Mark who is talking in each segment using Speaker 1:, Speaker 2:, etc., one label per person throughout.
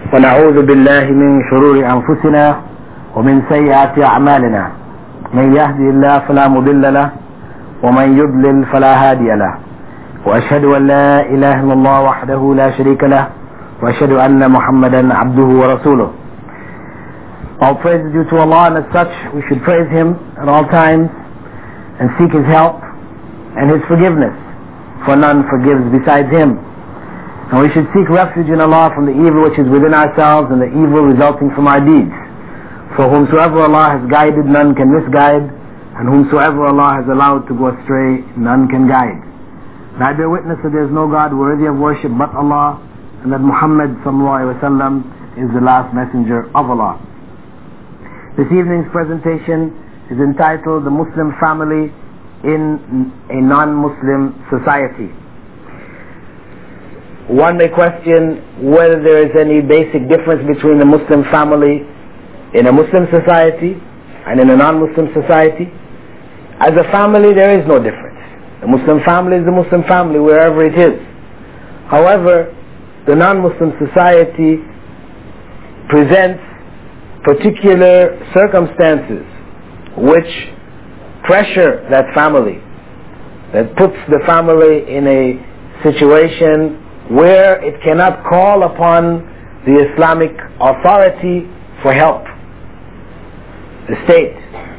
Speaker 1: ونعوذ بالله من شرور أنفسنا ومن سيئات أعمالنا من يهدي الله فلا مضل له ومن يضلل فلا هادي له وأشهد أن لا إله إلا الله وحده لا شريك له وأشهد أن محمدا عبده ورسوله. All praise is due to Allah, and as such we should praise Him at all times and seek His help and His forgiveness, for none forgives besides Him. And we should seek refuge in Allah from the evil which is within ourselves and the evil resulting from our deeds. For whomsoever Allah has guided, none can misguide, and whomsoever Allah has allowed to go astray, none can guide. And I bear witness that there is no God worthy of worship but Allah, and that Muhammad ﷺ is the last messenger of Allah. This evening's presentation is entitled The Muslim Family in a Non-Muslim Society. One may question whether there is any basic difference between the Muslim family in a Muslim society and in a non-Muslim society. As a family, there is no difference. The Muslim family is the Muslim family wherever it is. However, the non-Muslim society presents particular circumstances which pressure that family, that puts the family in a situation where it cannot call upon the Islamic authority for help. The state,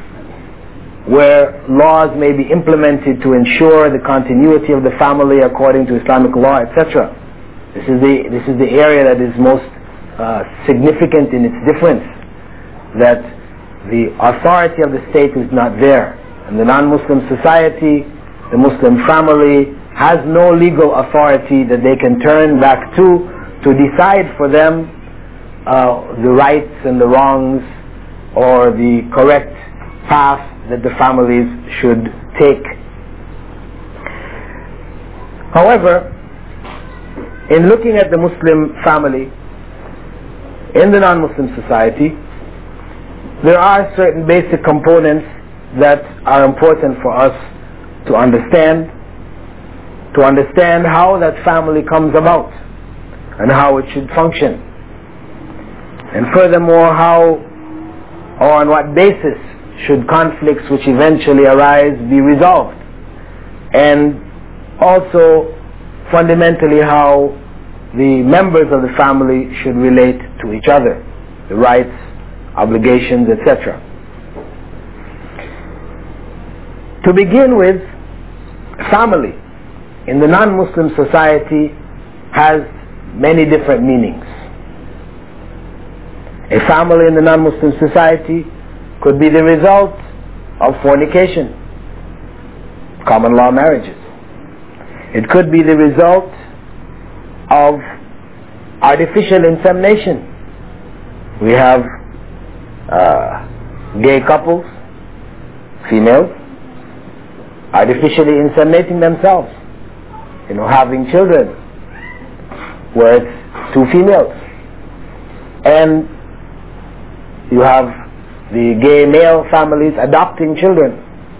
Speaker 1: where laws may be implemented to ensure the continuity of the family according to Islamic law, etc. This is the area that is most significant in its difference, that the authority of the state is not there. In the non-Muslim society, the Muslim family has no legal authority that they can turn back to decide for them the rights and the wrongs or the correct path that the families should take. However, in looking at the Muslim family in the non-Muslim society, there are certain basic components that are important for us to understand how that family comes about and how it should function, and furthermore how or on what basis should conflicts which eventually arise be resolved, and also fundamentally how the members of the family should relate to each other, the rights, obligations, etc. To begin with, family in the non-Muslim society has many different meanings. A family in the non-Muslim society could be the result of fornication, common law marriages. It could be the result of artificial insemination. We have gay couples, females, artificially inseminating themselves, having children where it's two females. And you have the gay male families adopting children.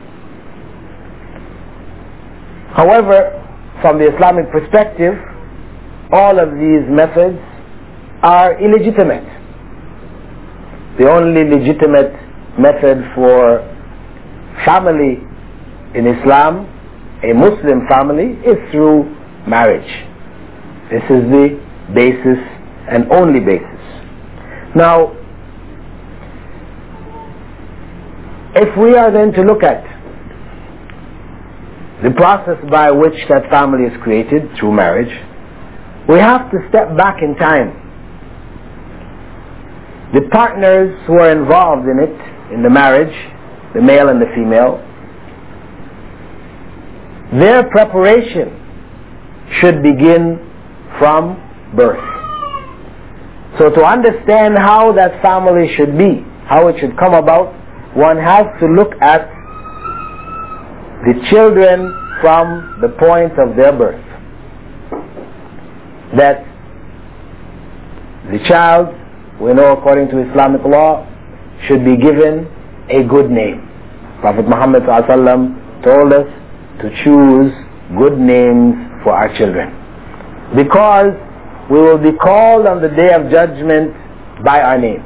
Speaker 1: However, from the Islamic perspective, all of these methods are illegitimate. The only legitimate method for family in Islam, a Muslim family, is through marriage. This is the basis and only basis. Now, if we are then to look at the process by which that family is created through marriage, we have to step back in time. The partners who are involved in it, in the marriage, the male and the female, their preparation should begin from birth. So to understand how that family should be, how it should come about, one has to look at the children from the point of their birth. That the child, we know according to Islamic law, should be given a good name. Prophet Muhammad ﷺ told us to choose good names for our children, because we will be called on the day of judgment by our names.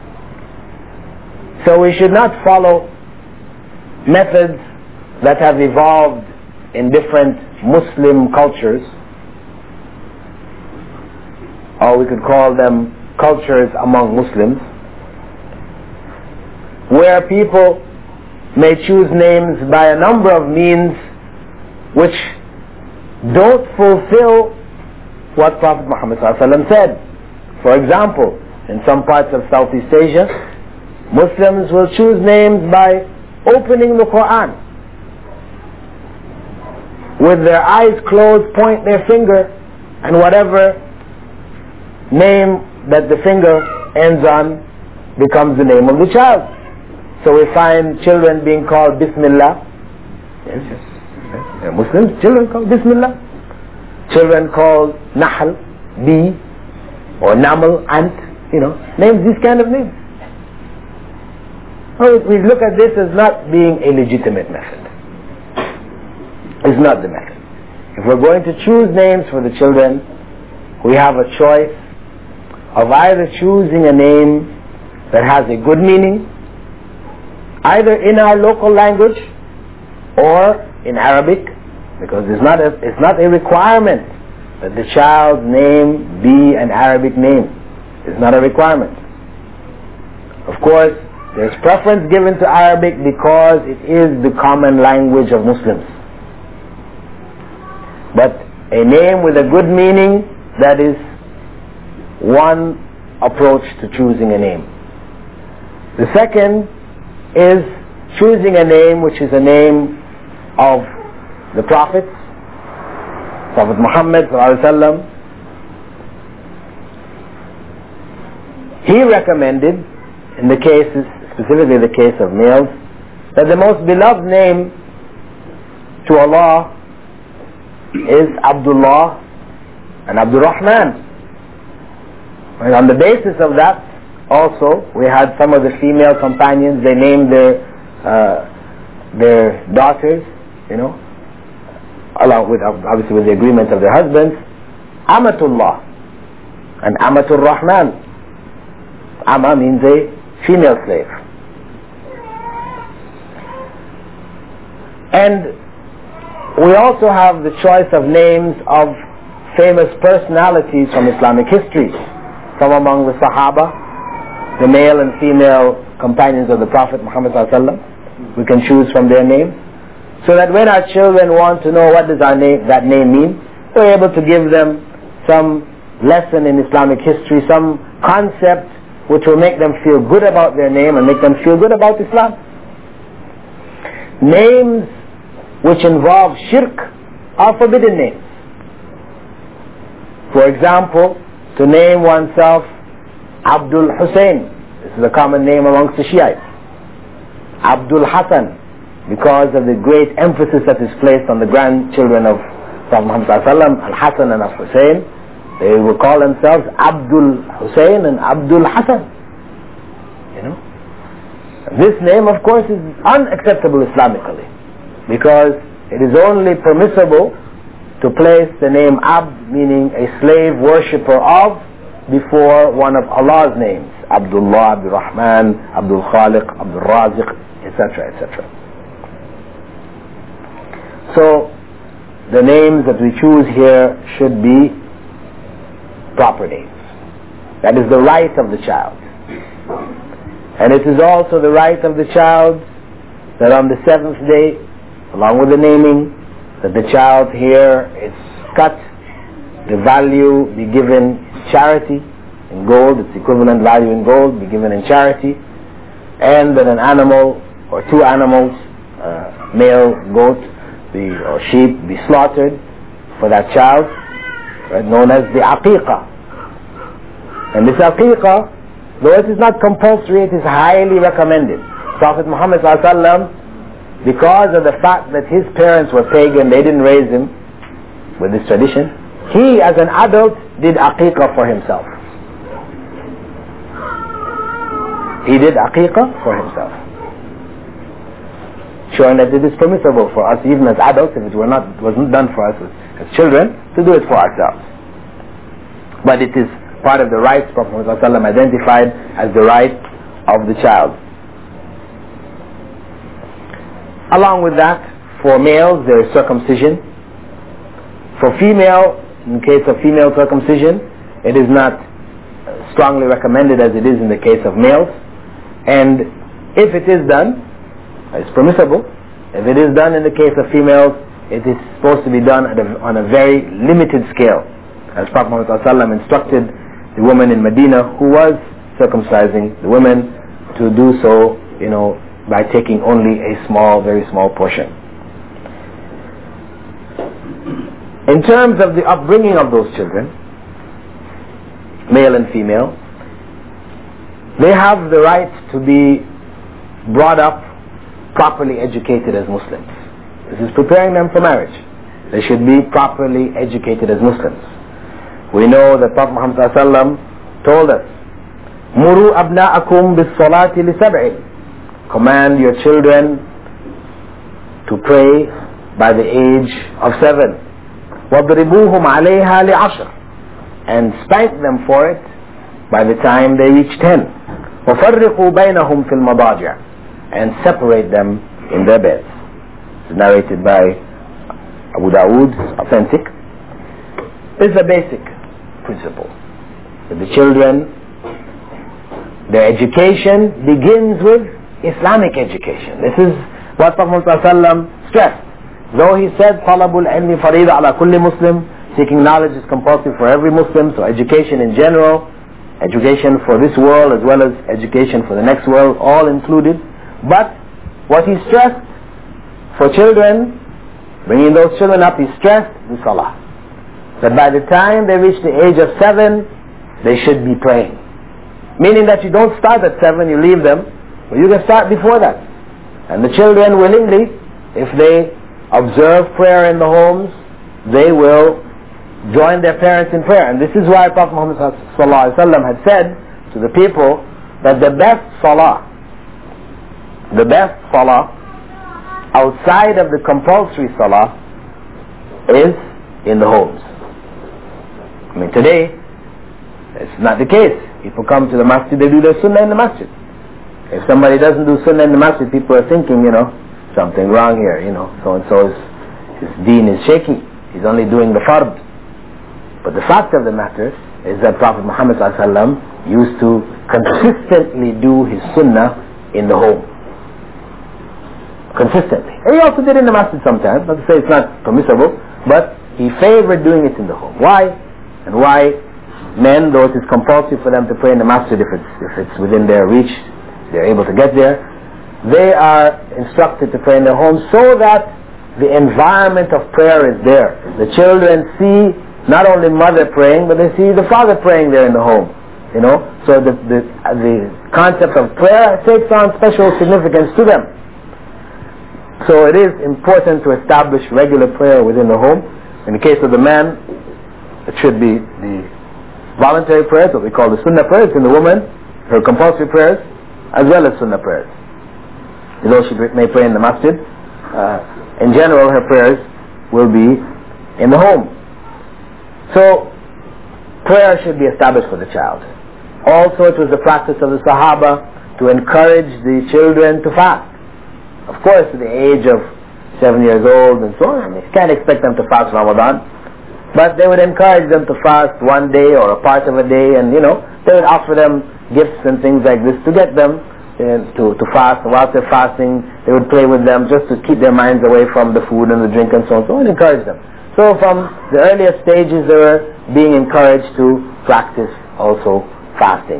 Speaker 1: So we should not follow methods that have evolved in different Muslim cultures, or we could call them cultures among Muslims, where people may choose names by a number of means which don't fulfill what Prophet Muhammad ﷺ said. For example, in some parts of Southeast Asia, Muslims will choose names by opening the Quran. With their eyes closed, point their finger, and whatever name that the finger ends on becomes the name of the child. So we find children being called Bismillah. Yes, yes. Muslims, children called Bismillah. Children called Nahl, bee, or Namal, ant, names, these kind of names. So we look at this as not being a legitimate method. It's not the method. If we're going to choose names for the children, we have a choice of either choosing a name that has a good meaning, either in our local language or in Arabic, because it's not a requirement that the child's name be an Arabic name. It's not a requirement. Of course, there's preference given to Arabic because it is the common language of Muslims. But a name with a good meaning, that is one approach to choosing a name. The second is choosing a name which is a name of the Prophet Muhammad ﷺ. He recommended, in the cases, specifically the case of males, that the most beloved name to Allah is Abdullah and Abdul Rahman. And on the basis of that, also, we had some of the female companions, they named their daughters, along with, obviously with the agreement of their husbands, Amatullah and Amatul Rahman. Ama means a female slave. And we also have the choice of names of famous personalities from Islamic history. From among the Sahaba, the male and female companions of the Prophet Muhammad ﷺ, we can choose from their names. So that when our children want to know what does that name mean, we're able to give them some lesson in Islamic history, some concept which will make them feel good about their name and make them feel good about Islam. Names which involve shirk are forbidden names. For example, to name oneself Abdul Hussein, this is a common name amongst the Shiites. Abdul Hassan, because of the great emphasis that is placed on the grandchildren of Prophet Muhammad ﷺ, Al-Hassan and Al-Hussein, they will call themselves Abdul Hussein and Abdul Hassan. This name, of course, is unacceptable Islamically, because it is only permissible to place the name Abd, meaning a slave worshipper of, before one of Allah's names, Abdullah, Abdul Rahman, Abdul Khaliq, Abdul Raziq, etc., etc. So, the names that we choose here should be proper names. That is the right of the child. And it is also the right of the child that on the seventh day, along with the naming, that the child here is cut, the value be given charity in gold, its equivalent value in gold be given in charity, and that an animal or two animals, male goat or sheep, be slaughtered for that child, known as the aqiqah. And this aqiqah, though it is not compulsory, it is highly recommended. Prophet Muhammad ﷺ, because of the fact that his parents were pagan, they didn't raise him with this tradition, he as an adult did aqiqah for himself. He did aqiqah for himself, showing that it is permissible for us, even as adults, if it wasn't done for us as children, to do it for ourselves. but it is part of the rights Prophet Muhammad ﷺ identified as the right of the child. Along with that, for males there is circumcision. For female, in case of female circumcision, it is not strongly recommended as it is in the case of males. And if it is done, it's permissible. If it is done in the case of females, it is supposed to be done on a very limited scale, as Prophet Muhammad ﷺ instructed the woman in Medina who was circumcising the women to do so, by taking only a small, very small portion. In terms of the upbringing of those children, male and female, they have the right to be brought up properly educated as Muslims. This is preparing them for marriage. They should be properly educated as Muslims. We know that Prophet Muhammad ﷺ told us, "Muru abna'akum bis-salati li-sab'in." Command your children to pray by the age of 7. وَضْرِبُوهُمْ عَلَيْهَا لِعَشْرٍ. And spank them for it by the time they reach 10. وَفَرِّقُوا بَيْنَهُمْ فِي الْمَضَاجِعِ. And separate them in their beds. It's narrated by Abu Dawood, authentic. It's a basic principle that the children, their education begins with Islamic education. This is what Prophet ﷺ stressed. Though he said, طَلَبُ الْعِلْمِ فَرِيضَةٌ عَلَى كُلِّ مُسْلِمٍ, seeking knowledge is compulsory for every Muslim, so education in general, education for this world as well as education for the next world, all included. But what he stressed for children, bringing those children up, he stressed the salah. That by the time they reach the age of 7, they should be praying. Meaning that you don't start at 7, you leave them, but you can start before that. And the children willingly, if they observe prayer in the homes, they will join their parents in prayer. And this is why Prophet Muhammad ﷺ had said to the people that the best salah outside of the compulsory salah is in the homes. I mean, today it's not the case. People come to the masjid, they do their sunnah in the masjid. If somebody doesn't do sunnah in the masjid, people are thinking, something wrong here, so and so his deen is shaky. He's only doing the fard. But the fact of the matter is that Prophet Muhammad ﷺ used to consistently do his sunnah in the home. Consistently. And he also did it in the masjid sometimes, not to say it's not permissible, but he favored doing it in the home. Why? And why men, though it is compulsory for them to pray in the masjid if it's within their reach, they're able to get there, they are instructed to pray in their homes so that the environment of prayer is there. The children see not only mother praying, but they see the father praying there in the home. So the concept of prayer takes on special significance to them. So it is important to establish regular prayer within the home. In the case of the man, it should be the voluntary prayers, what we call the sunnah prayers. In the woman, her compulsory prayers, as well as sunnah prayers. Though she may pray in the masjid, in general her prayers will be in the home. So prayer should be established for the child. Also, it was the practice of the Sahaba to encourage the children to fast. Of course, at the age of 7 years old and so on, you can't expect them to fast Ramadan, but they would encourage them to fast one day or a part of a day, and they would offer them gifts and things like this to get them to fast. And whilst they're fasting, they would play with them just to keep their minds away from the food and the drink and so on, and encourage them. So from the earliest stages, they were being encouraged to practice also fasting.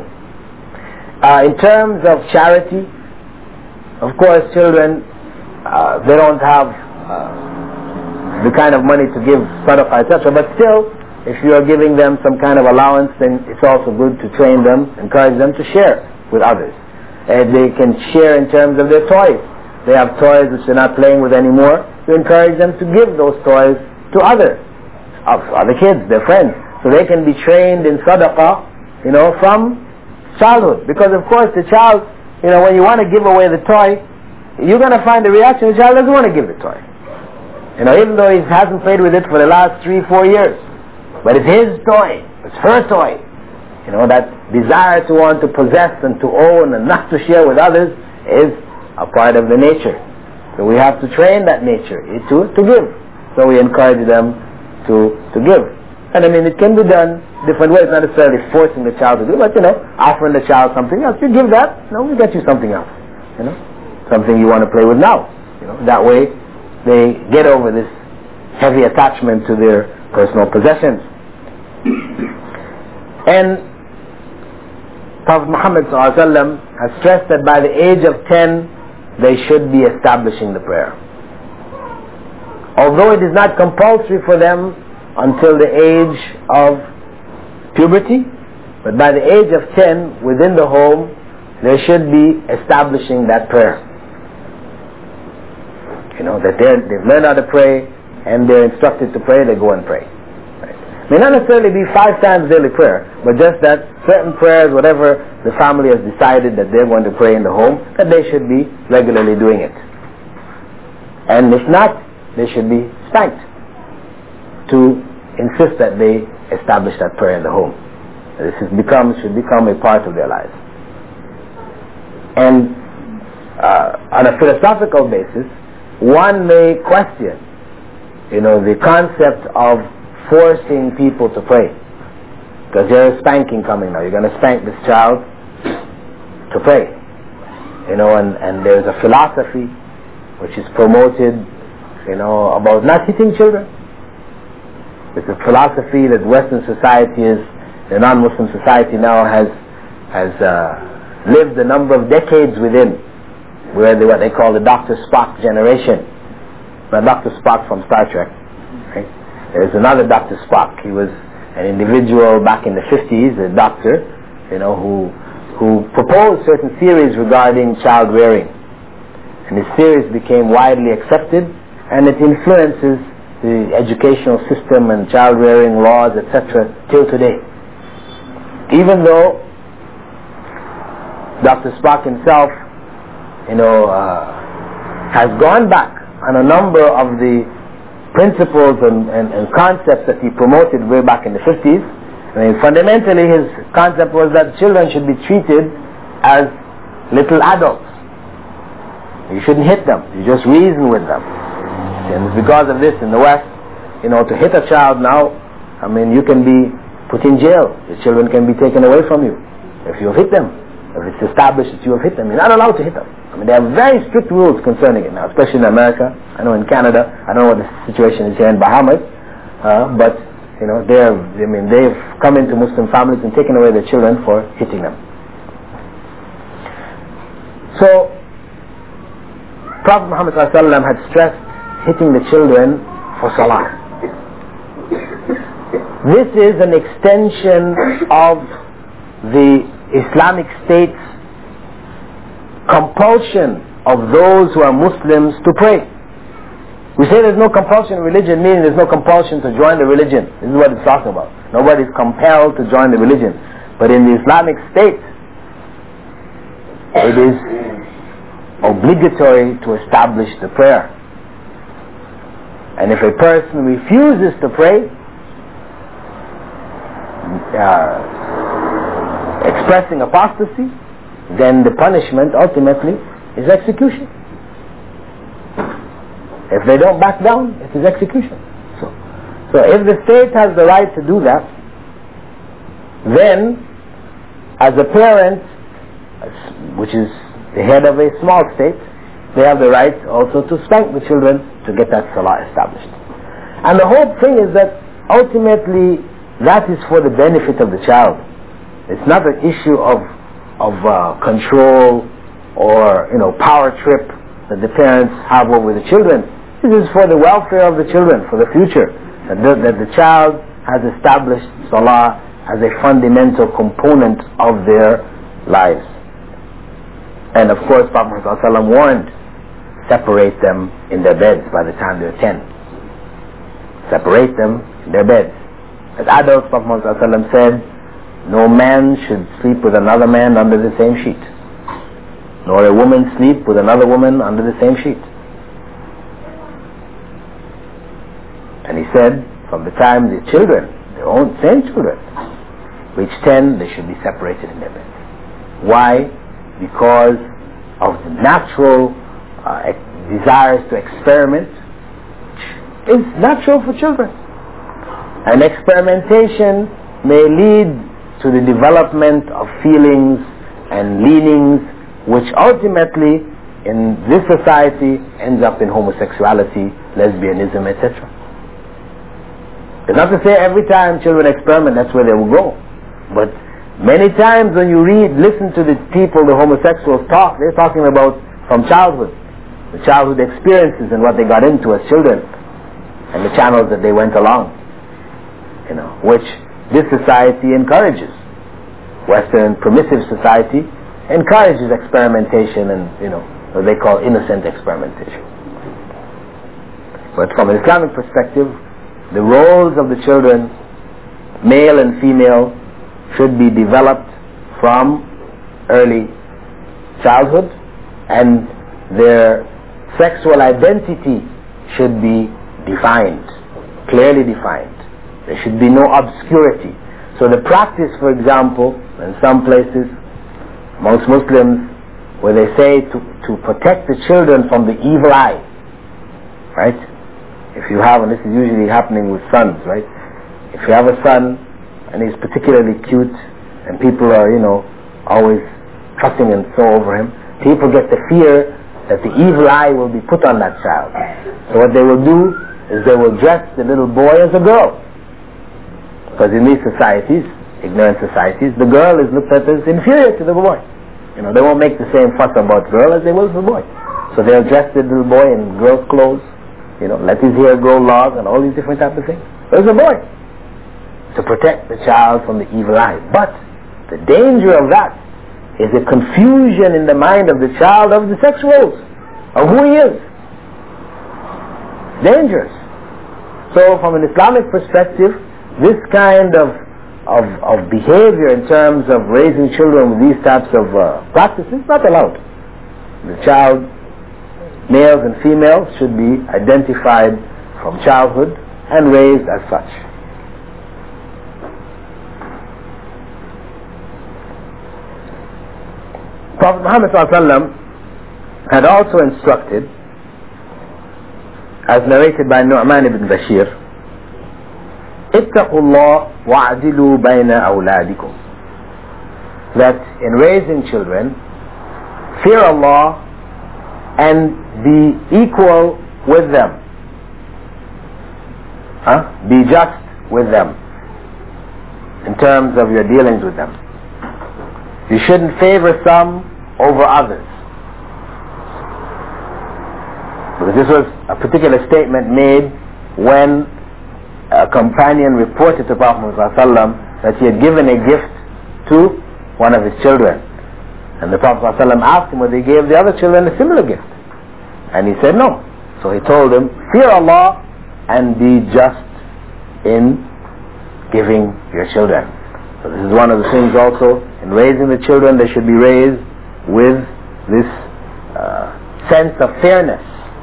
Speaker 1: In terms of charity, of course, children, they don't have the kind of money to give sadaqah, etc. But still, if you are giving them some kind of allowance, then it's also good to train them, encourage them to share with others. They can share in terms of their toys. They have toys which they're not playing with anymore. You encourage them to give those toys to other kids, their friends, so they can be trained in sadaqah, from childhood. Because of course the child, when you want to give away the toy, you're going to find the reaction, the child doesn't want to give the toy. Even though he hasn't played with it for the last 3-4 years. But it's his toy. It's her toy. You know, that desire to want to possess and to own and not to share with others is a part of the nature. So we have to train that nature to give. So we encourage them to give. And I mean, it can be done different ways, not necessarily forcing the child to do, but offering the child something else. You give that, we'll get you something else. Something you want to play with now. That way they get over this heavy attachment to their personal possessions. And Prophet Muhammad ﷺ has stressed that by the age of 10 they should be establishing the prayer. Although it is not compulsory for them until the age of puberty, but by the age of 10 within the home they should be establishing that prayer. That they've learned how to pray and they're instructed to pray, they go and pray. It may not necessarily be 5 times daily prayer, but just that certain prayers, whatever the family has decided that they're going to pray in the home, that they should be regularly doing it. And if not, they should be spanked to insist that they establish that prayer in the home. This should become a part of their lives. And on a philosophical basis, one may question, the concept of forcing people to pray. Because there's spanking coming now. You're going to spank this child to pray. And there's a philosophy which is promoted, about not hitting children. It's a philosophy that Western society the non-Muslim society now has lived a number of decades within, where what they call the Dr. Spock generation. Now, Dr. Spock from Star Trek. Right? There's another Dr. Spock. He was an individual back in the 50s, a doctor, who proposed certain theories regarding child rearing. And his theories became widely accepted, and it influences the educational system and child rearing laws, etc., till today. Even though Dr. Spock himself, has gone back on a number of the principles and concepts that he promoted way back in the 50s. I mean, fundamentally his concept was that children should be treated as little adults. You shouldn't hit them, you just reason with them. And it's because of this in the West, to hit a child now, I mean, you can be put in jail. The children can be taken away from you if you have hit them. If it's established that you have hit them, you're not allowed to hit them. I mean, they have very strict rules concerning it now, especially in America. I know in Canada, I don't know what the situation is here in Bahamas, but they've come into Muslim families and taken away their children for hitting them. So, Prophet Muhammad ﷺ had stressed hitting the children for salah. This is an extension of the Islamic State's compulsion of those who are Muslims to pray. We say there's no compulsion in religion, meaning there's no compulsion to join the religion. This is what it's talking about. Nobody's compelled to join the religion. But in the Islamic State, it is obligatory to establish the prayer. And if a person refuses to pray, expressing apostasy, then the punishment ultimately is execution. If they don't back down, it is execution. So if the state has the right to do that, then as a parent, which is the head of a small state, they have the right also to spank the children to get that salah established. And the whole thing is that ultimately that is for the benefit of the child. It's not an issue of control or power trip that the parents have over the children. This is for the welfare of the children, for the future, that the child has established salah as a fundamental component of their lives. And of course, Prophet ﷺ warned, separate them in their beds by the time they're 10. Separate them in their beds. As adults, Prophet ﷺ said, no man should sleep with another man under the same sheet, nor a woman sleep with another woman under the same sheet. And he said, from the time the children, their own same children, reach 10, they should be separated in their beds. Why? Because of the natural desires to experiment, which is natural for children. And experimentation may lead to the development of feelings and leanings which ultimately in this society ends up in homosexuality, lesbianism, etc. It's not to say every time children experiment that's where they will go, but many times when you listen to the people, the homosexuals talk, they're talking about from childhood, the childhood experiences and what they got into as children, and the channels that they went along, which this society encourages. Western permissive society encourages experimentation and, what they call innocent experimentation. But from an Islamic perspective, the roles of the children, male and female, should be developed from early childhood, and their sexual identity should be defined, clearly defined. There should be no obscurity. So the practice, for example, in some places, most Muslims, where they say to protect the children from the evil eye, right? If you have, and this is usually happening with sons, right? If you have a son and he's particularly cute and people are, always trusting and so over him, people get the fear that the evil eye will be put on that child. So what they will do is they will dress the little boy as a girl. Because in these societies, ignorant societies, the girl is looked at as inferior to the boy. They won't make the same fuss about girl as they will the boy. So they'll dress the little boy in girl's clothes, let his hair grow long and all these different types of things. There's a boy. To protect the child from the evil eye. But the danger of that is a confusion in the mind of the child of the sexuals, of who he is. Dangerous. So from an Islamic perspective, this kind of behavior in terms of raising children with these types of practices is not allowed. The child, males and females, should be identified from childhood and raised as such. Prophet Muhammad ﷺ had also instructed, as narrated by Nu'man ibn Bashir, اتقوا الله وَاعْدِلُوا بَيْنَ أَوْلَادِكُمْ, that in raising children, fear Allah and be equal with them. Be just with them in terms of your dealings with them. You shouldn't favor some over others. Because this was a particular statement made when a companion reported to Prophet ﷺ that he had given a gift to one of his children. And the Prophet ﷺ asked him whether he gave the other children a similar gift. And he said no. So he told him, fear Allah and be just in giving your children. So this is one of the things also, in raising the children, they should be raised with this sense of fairness.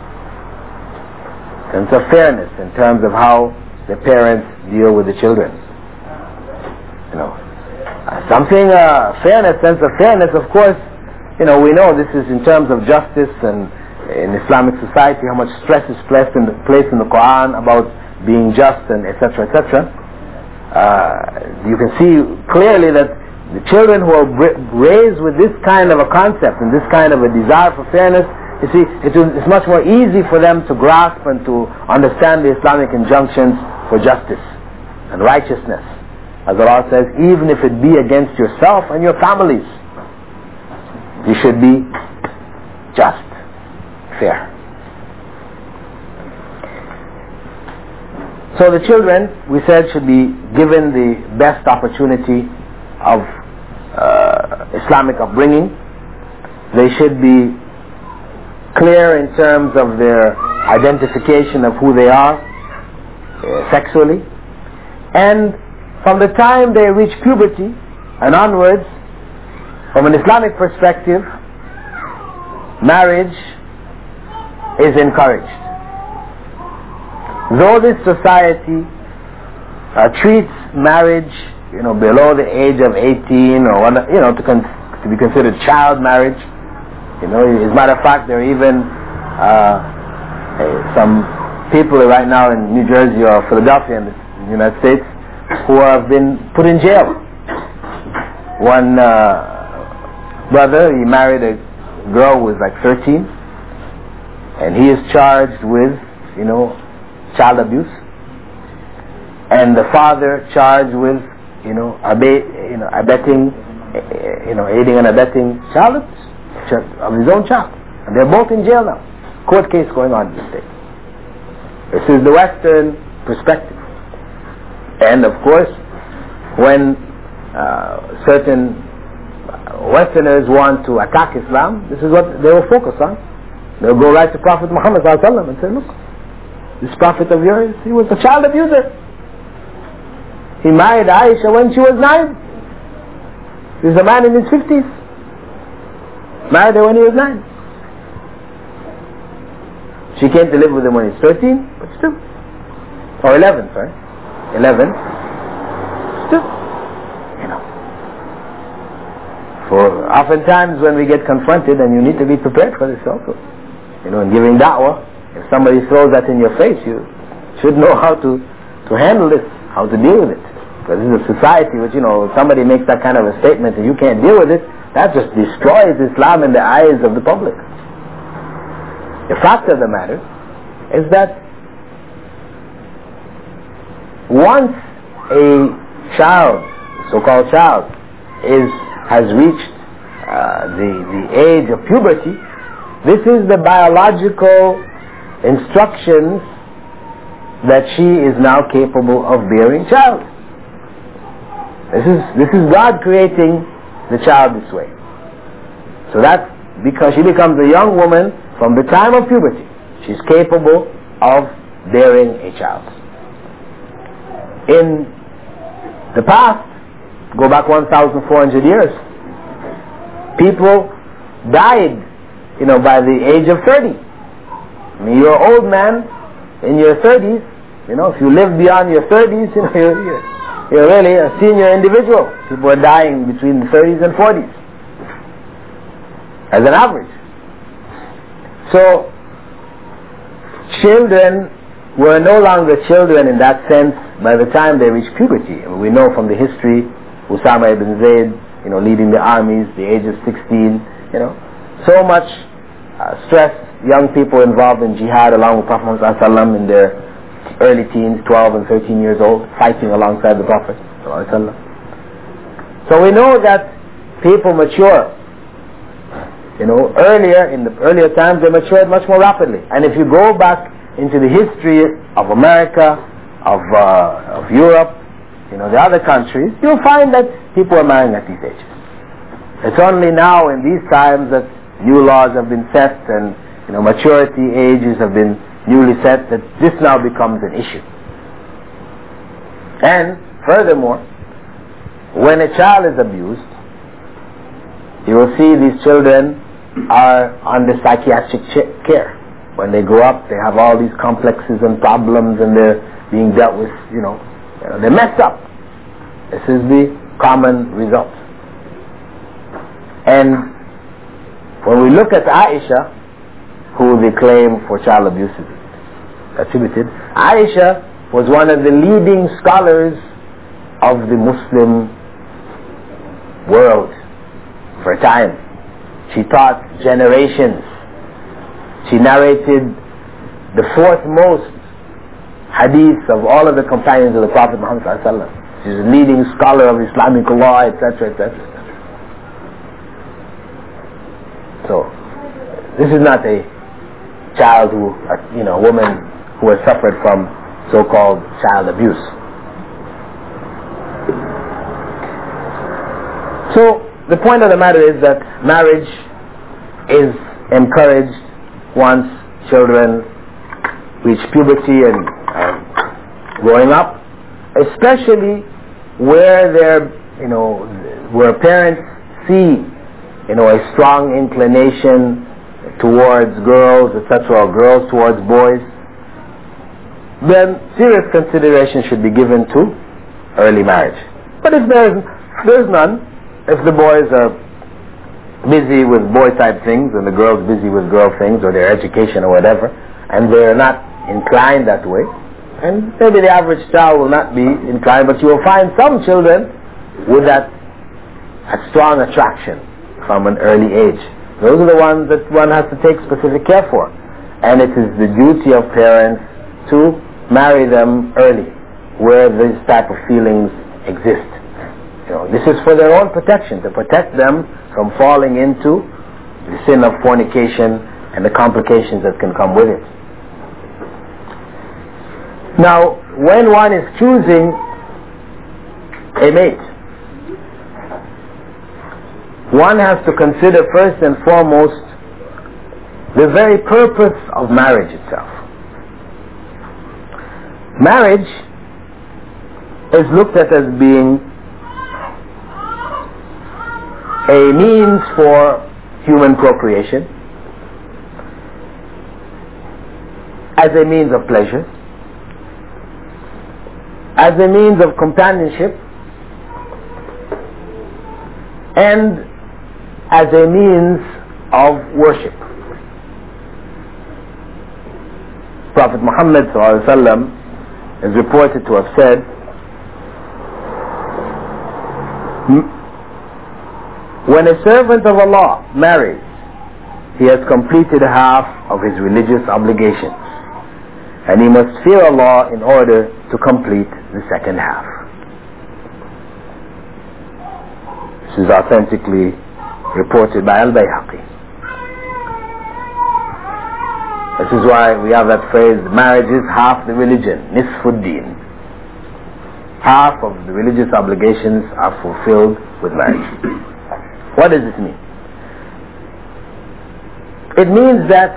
Speaker 1: Sense of fairness in terms of how the parents deal with the children. Sense of fairness, of course, we know this is in terms of justice, and in Islamic society how much stress is placed in the Quran about being just and etc. etc. You can see clearly that the children who are raised with this kind of a concept and this kind of a desire for fairness, you see, it's much more easy for them to grasp and to understand the Islamic injunctions for justice and righteousness. As Allah says, even if it be against yourself and your families, you should be just, fair. So the children, we said, should be given the best opportunity of Islamic upbringing. They should be clear in terms of their identification of who they are sexually, and from the time they reach puberty and onwards, from an Islamic perspective, marriage is encouraged. Though this society treats marriage below the age of 18 or what, to be considered child marriage. As a matter of fact, there are even some people right now in New Jersey or Philadelphia in the United States who have been put in jail. One brother, he married a girl who was like 13, and he is charged with, child abuse, and the father charged with, abetting, aiding and abetting child abuse of his own child, and they're both in jail now. Court case going on in the state. This is the Western perspective, and of course, when certain Westerners want to attack Islam, this is what they will focus on. They'll go right to Prophet Muhammad ﷺ and say, look, this Prophet of yours, he was a child abuser. He married Aisha when she was 9. He was a man in his 50s. Married her when he was 9. She came to live with him when he was 13, but still. Or 11, sorry. 11. Still. For oftentimes when we get confronted, and you need to be prepared for this also. In giving da'wah, if somebody throws that in your face, you should know how to handle this, how to deal with it. Because this is a society which, if somebody makes that kind of a statement and you can't deal with it, that just destroys Islam in the eyes of the public. The fact of the matter is that once a child, so-called child, has reached the age of puberty, this is the biological instructions that she is now capable of bearing child. This is God creating the child this way. So that's because she becomes a young woman from the time of puberty. She's capable of bearing a child. In the past, go back 1,400 years, people died, by the age of 30. You're an old man in your 30s, if you live beyond your 30s, you're really a senior individual. People are dying between the 30s and 40s, as an average. So, children were no longer children in that sense by the time they reached puberty. We know from the history, Usama ibn Zayd, leading the armies, the age of 16, so much stress, young people involved in jihad along with Prophet Muhammad ﷺ in their early teens, 12 and 13 years old, fighting alongside the Prophet ﷺ. So we know that people mature. Earlier, in the earlier times, they matured much more rapidly. And if you go back into the history of America, of Europe, the other countries, you'll find that people are marrying at these ages. It's only now in these times that new laws have been set and maturity ages have been newly set, that this now becomes an issue. And furthermore, when a child is abused, you will see these children are under psychiatric care. When they grow up, they have all these complexes and problems, and they're being dealt with, they're messed up. This is the common result. And when we look at Aisha, who they claim for child abuse is attributed, Aisha was one of the leading scholars of the Muslim world for a time. She taught generations. She narrated the fourth most hadiths of all of the companions of the Prophet Muhammad ﷺ. She's a leading scholar of Islamic law, etc., etc. So, this is not a child who, a woman who has suffered from so-called child abuse. So, the point of the matter is that marriage is encouraged once children reach puberty and growing up, especially where where parents see, a strong inclination towards girls, etc., or girls towards boys. Then serious consideration should be given to early marriage. But if there's none, if the boys are busy with boy-type things and the girls busy with girl things or their education or whatever, and they're not inclined that way, and maybe the average child will not be inclined, but you will find some children with that strong attraction from an early age. Those are the ones that one has to take specific care for. And it is the duty of parents to marry them early, where these type of feelings exist. This is for their own protection, to protect them from falling into the sin of fornication and the complications that can come with it. Now, when one is choosing a mate, one has to consider first and foremost the very purpose of marriage itself. Marriage is looked at as being a means for human procreation, as a means of pleasure, as a means of companionship, and as a means of worship. Prophet Muhammad ﷺ is reported to have said, when a servant of Allah marries, he has completed half of his religious obligations, and he must fear Allah in order to complete the second half. This is authentically reported by Al-Bayhaqi. This is why we have that phrase, marriage is half the religion, nisfuddin. Half of the religious obligations are fulfilled with marriage. What does this mean? It means that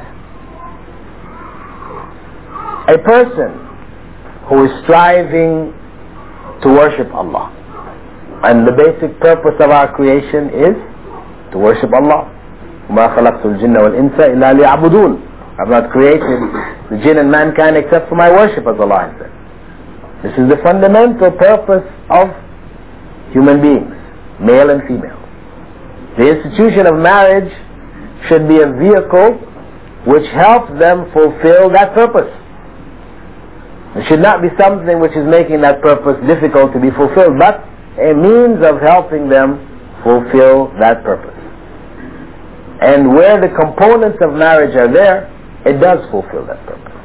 Speaker 1: a person who is striving to worship Allah, and the basic purpose of our creation is to worship Allah. وَمَا خَلَقْتُ الْجِنَّ وَالْإِنسَ إِلَّا لِيَعْبُدُونَ. I have not created the jinn and mankind except for my worship, as Allah has said. This is the fundamental purpose of human beings, male and female. The institution of marriage should be a vehicle which helps them fulfill that purpose. It should not be something which is making that purpose difficult to be fulfilled, but a means of helping them fulfill that purpose. And where the components of marriage are there, it does fulfill that purpose.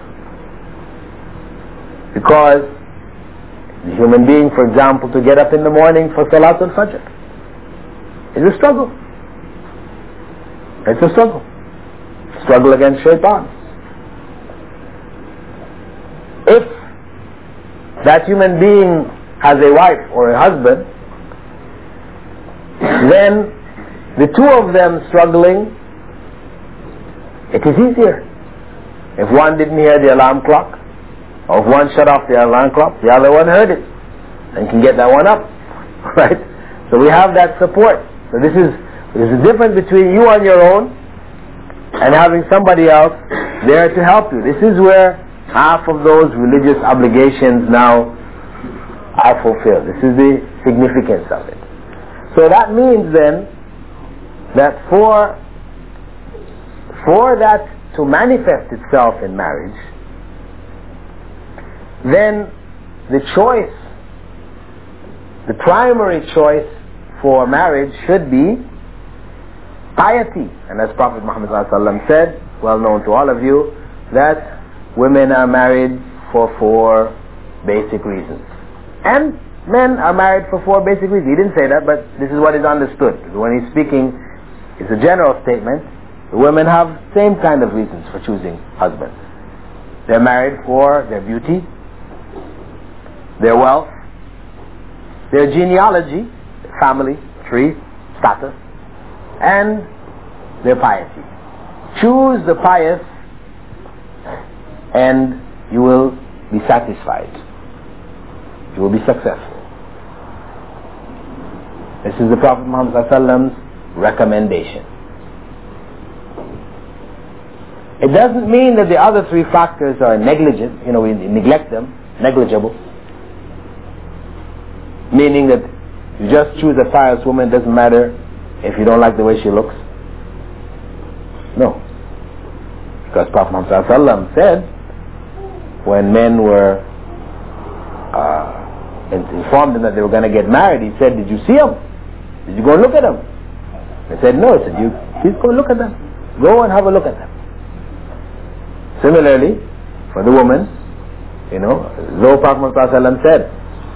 Speaker 1: Because the human being, for example, to get up in the morning for Salatul Fajr is a struggle. It's a struggle. Struggle against shaitan. If that human being has a wife or a husband, then the two of them struggling, it is easier. If one didn't hear the alarm clock, or if one shut off the alarm clock, the other one heard it and can get that one up, right? So we have that support. So this is the difference between you on your own and having somebody else there to help you. This is where half of those religious obligations now are fulfilled. This is the significance of it. So that means then that for that to manifest itself in marriage, then the choice, the primary choice for marriage should be piety. And as Prophet Muhammad ﷺ said, well known to all of you, that women are married for 4 basic reasons. And men are married for 4 basic reasons. He didn't say that, but this is what is understood. When he's speaking, it's a general statement. The women have same kind of reasons for choosing husbands. They're married for their beauty, their wealth, their genealogy, family, tree, status, and their piety. Choose the pious and you will be satisfied. You will be successful. This is the Prophet Muhammad ﷺ's recommendation. It doesn't mean that the other 3 factors are negligent, we neglect them, negligible. Meaning that You just choose a pious woman, it doesn't matter if you don't like the way she looks. No. Because Prophet Muhammad ﷺ said, when men were informed them that they were going to get married, he said, did you see them? Did you go and look at them? They said, no. He said, please go and look at them. Go and have a look at them. Similarly, for the woman, though Prophet Muhammad ﷺ said,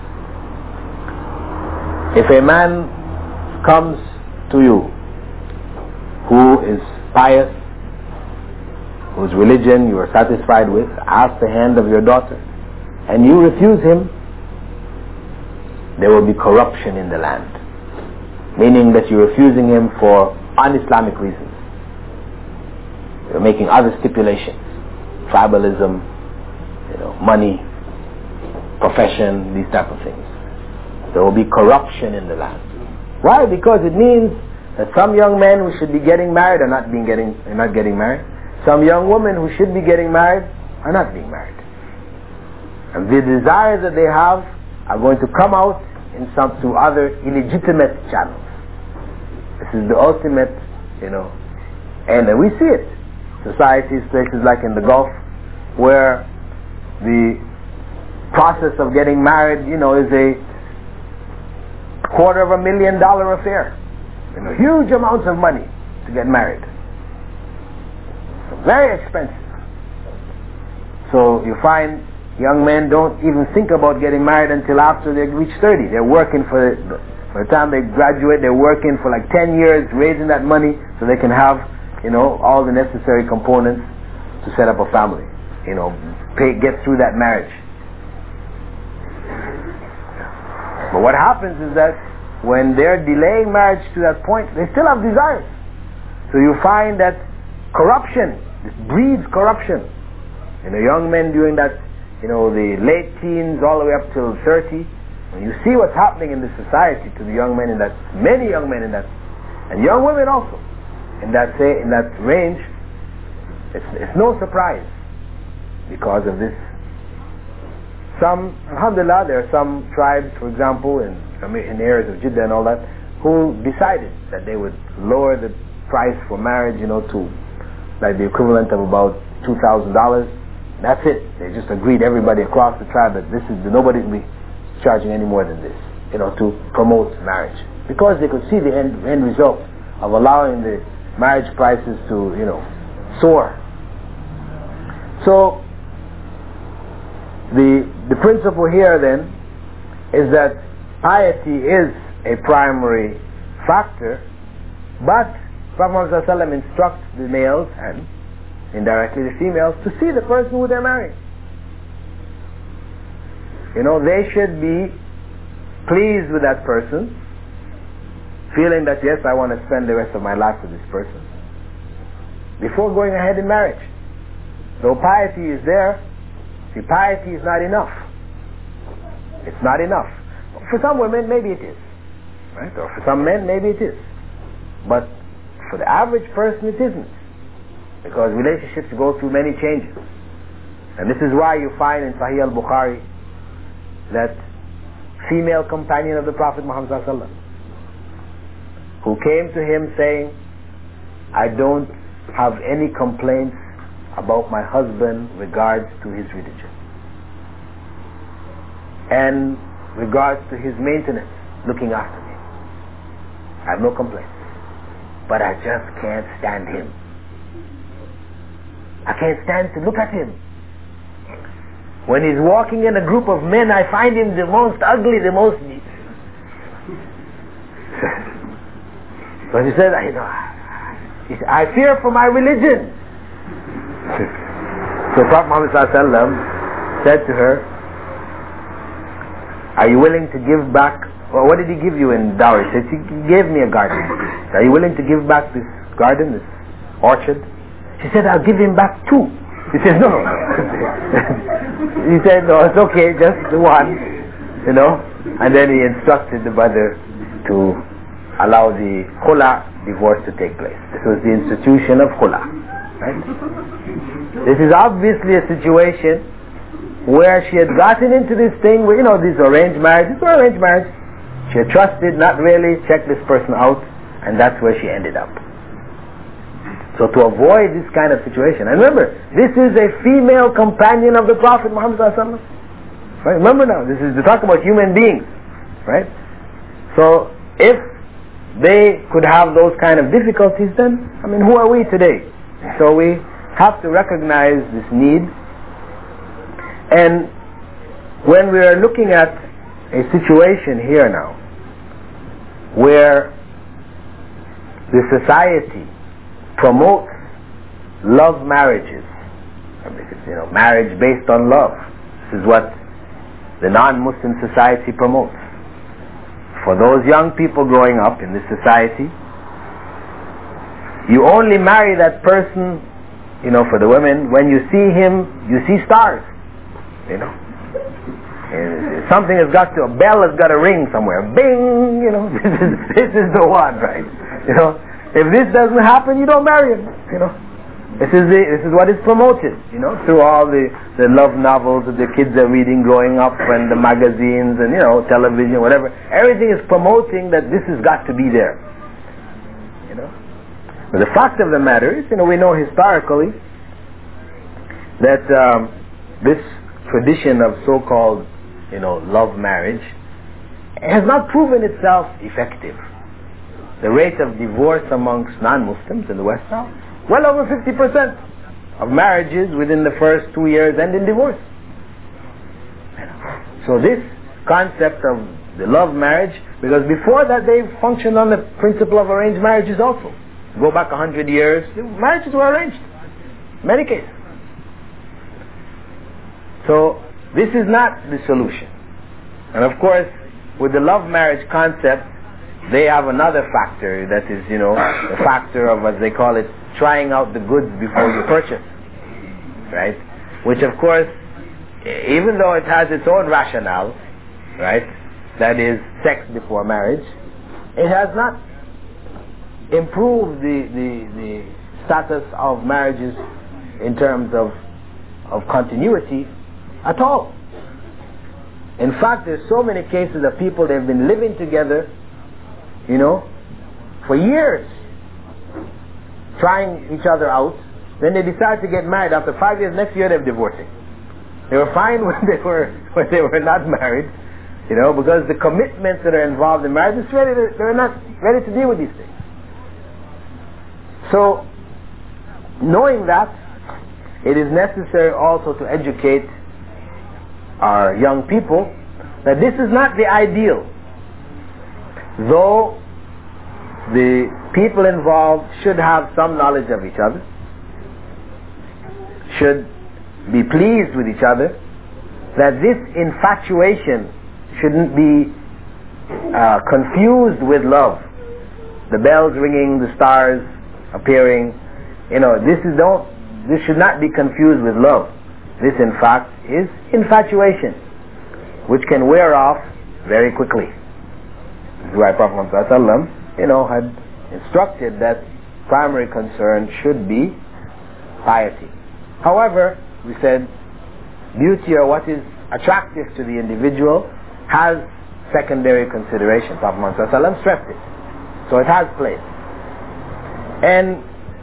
Speaker 1: if a man comes to you who is pious, whose religion you are satisfied with, ask the hand of your daughter, and you refuse him, there will be corruption in the land. Meaning that you're refusing him for un-Islamic reasons. You're making other stipulations. Tribalism, money, profession, these type of things. There will be corruption in the land. Why? Because it means that some young men who should be getting married are not getting married. Some young women who should be getting married are not being married. And the desires that they have are going to come out through other illegitimate channels. This is the ultimate, and we see it. Societies, places like in the Gulf, where the process of getting married, is a $250,000 affair. Huge amounts of money to get married. Very expensive. So you find young men don't even think about getting married until after they reach 30. They're working for the time they graduate, they're working for like 10 years, raising that money so they can have, all the necessary components to set up a family. Get through that marriage. But what happens is that when they're delaying marriage to that point, they still have desires. So you find that corruption, this breeds corruption. Young men during that, the late teens all the way up till 30, when you see what's happening in this society to the young men in that, many young men in that, and young women also, in that range, it's no surprise because of this. Alhamdulillah, there are some tribes, for example, in areas of Jeddah and all that, who decided that they would lower the price for marriage, to like the equivalent of about $2,000. That's it. They just agreed, everybody across the tribe, that nobody will be charging any more than this, to promote marriage, because they could see the end result of allowing the marriage prices to, soar. So the principle here then is that piety is a primary factor, but Prophet ﷺ instructs the males and indirectly the females to see the person who they're marrying. They should be pleased with that person, feeling that yes, I want to spend the rest of my life with this person, before going ahead in marriage. Though piety is there, see, piety is not enough. It's not enough. For some women, maybe it is, right? Or for some men, maybe it is. But for the average person, it isn't, because relationships go through many changes. And this is why you find in Sahih al-Bukhari that female companion of the Prophet Muhammad ﷺ, who came to him saying, I don't have any complaints about my husband regards to his religion and regards to his maintenance, looking after me. I have no complaints, but I just can't stand him. I can't stand to look at him. When he's walking in a group of men, I find him the most ugly, the most... So he says, I fear for my religion. So Prophet Muhammad ﷺ said to her, are you willing to give back, or what did he give you in dowry? He said, he gave me a garden. Are you willing to give back this garden, this orchard? She said, I'll give him back 2. He said, no. He said, no, it's okay, just the one, And then he instructed the brother to allow the khula, divorce, to take place. This was the institution of khula, right? This is obviously a situation where she had gotten into this thing where, these arranged marriages were arranged marriage. She had trusted, not really, checked this person out, and that's where she ended up. So to avoid this kind of situation, and remember, this is a female companion of the Prophet Muhammad sallallahu alaihi wasallam. Right? Remember now, we're talking about human beings, right? So if they could have those kind of difficulties, then, I mean, who are we today? So we have to recognize this need. And when we are looking at a situation here now, where the society promotes love marriages, marriage based on love. This is what the non-Muslim society promotes. For those young people growing up in this society, you only marry that person, for the women, when you see him, you see stars. Something has got to, a bell has got to ring somewhere. Bing, this is the one, right? If this doesn't happen, you don't marry him. This is what is promoted. Through all the love novels that the kids are reading growing up, and the magazines and television, whatever. Everything is promoting that this has got to be there. But the fact of the matter is, we know historically that this tradition of so-called love marriage has not proven itself effective. The rate of divorce amongst non-Muslims in the West now, well over 50% of marriages within the first 2 years end in divorce. So this concept of the love marriage, because before that they functioned on the principle of arranged marriages also. Go back 100 years, marriages were arranged, in many cases. So this is not the solution. And of course, with the love marriage concept, they have another factor that is, the factor of, as they call it, trying out the goods before you purchase, right? Which of course, even though it has its own rationale, right, that is sex before marriage, it has not improved the status of marriages in terms of continuity at all. In fact, there's so many cases of people, they've been living together, for years, trying each other out. Then they decide to get married. After 5 years, next year they're divorcing. They were fine when they were not married, because the commitments that are involved in marriage, they're not ready to deal with these things. So, knowing that, it is necessary also to educate our young people that this is not the ideal. Though the people involved should have some knowledge of each other, should be pleased with each other, that this infatuation shouldn't be confused with love. The bells ringing, the stars appearing, this should not be confused with love. This in fact is infatuation, which can wear off very quickly. This is why Prophet Muhammad had instructed that primary concern should be piety. However, we said beauty, or what is attractive to the individual, has secondary consideration. Prophet Muhammad stressed it. So it has place. And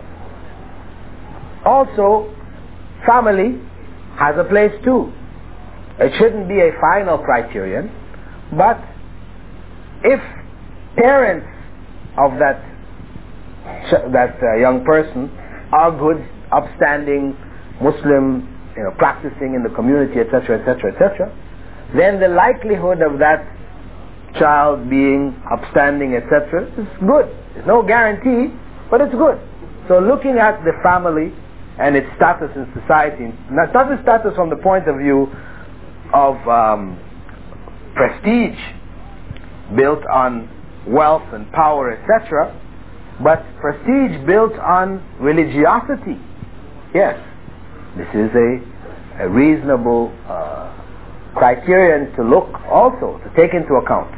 Speaker 1: also, family has a place too. It shouldn't be a final criterion, but if parents of that young person are good, upstanding Muslim, practicing in the community, etc., etc., etc., then the likelihood of that child being upstanding, etc., is good. There's no guarantee, but it's good. So looking at the family and its status in society, not the status from the point of view of prestige built on wealth and power, etc., but prestige built on religiosity. Yes, this is a reasonable criterion to look also, to take into account.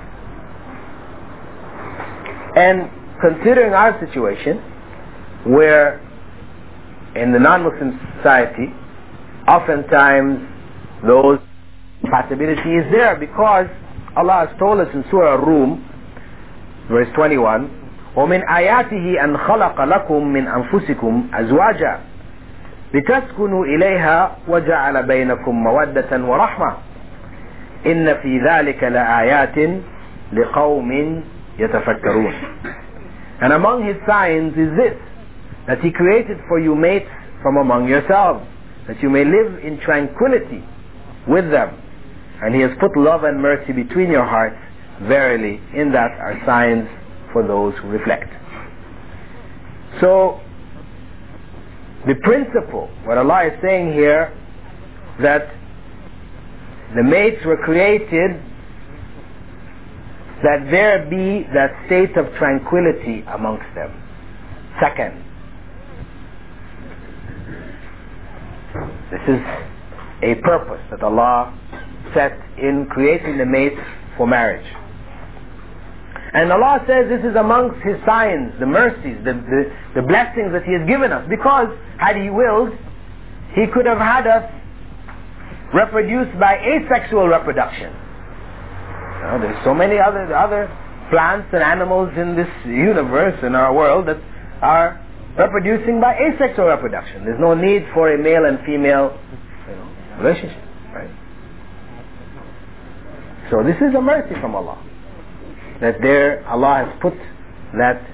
Speaker 1: And considering our situation, where in the non-Muslim society, oftentimes those compatibility is there because Allah has told us in Surah Ar-Rum, verse 21, وَمِنْ آيَاتِهِ أَنْ خَلَقَ لَكُم مِّنْ أَنفُسِكُمْ أَزْوَاجًا لِتَسْكُنُوا إِلَيْهَا وَجَعَلَ بَيْنَكُم مَّوَدَّةً وَرَحْمَةً إِنَّ فِي ذَلِكَ لَآيَاتٍ لِقَوْمٍ يَتَفَكَّرُونَ. And among His signs is this, that He created for you mates from among yourselves, that you may live in tranquility with them. And He has put love and mercy between your hearts. Verily, in that are signs for those who reflect. So, the principle, what Allah is saying here, that the mates were created that there be that state of tranquility amongst them. Second, this is a purpose that Allah set in creating the mates for marriage. And Allah says this is amongst His signs, the mercies, the blessings that He has given us. Because had He willed, He could have had us reproduced by asexual reproduction. There's so many other plants and animals in this universe, in our world, that are reproducing by asexual reproduction. There's no need for a male and female relationship, right? So this is a mercy from Allah, that there Allah has put that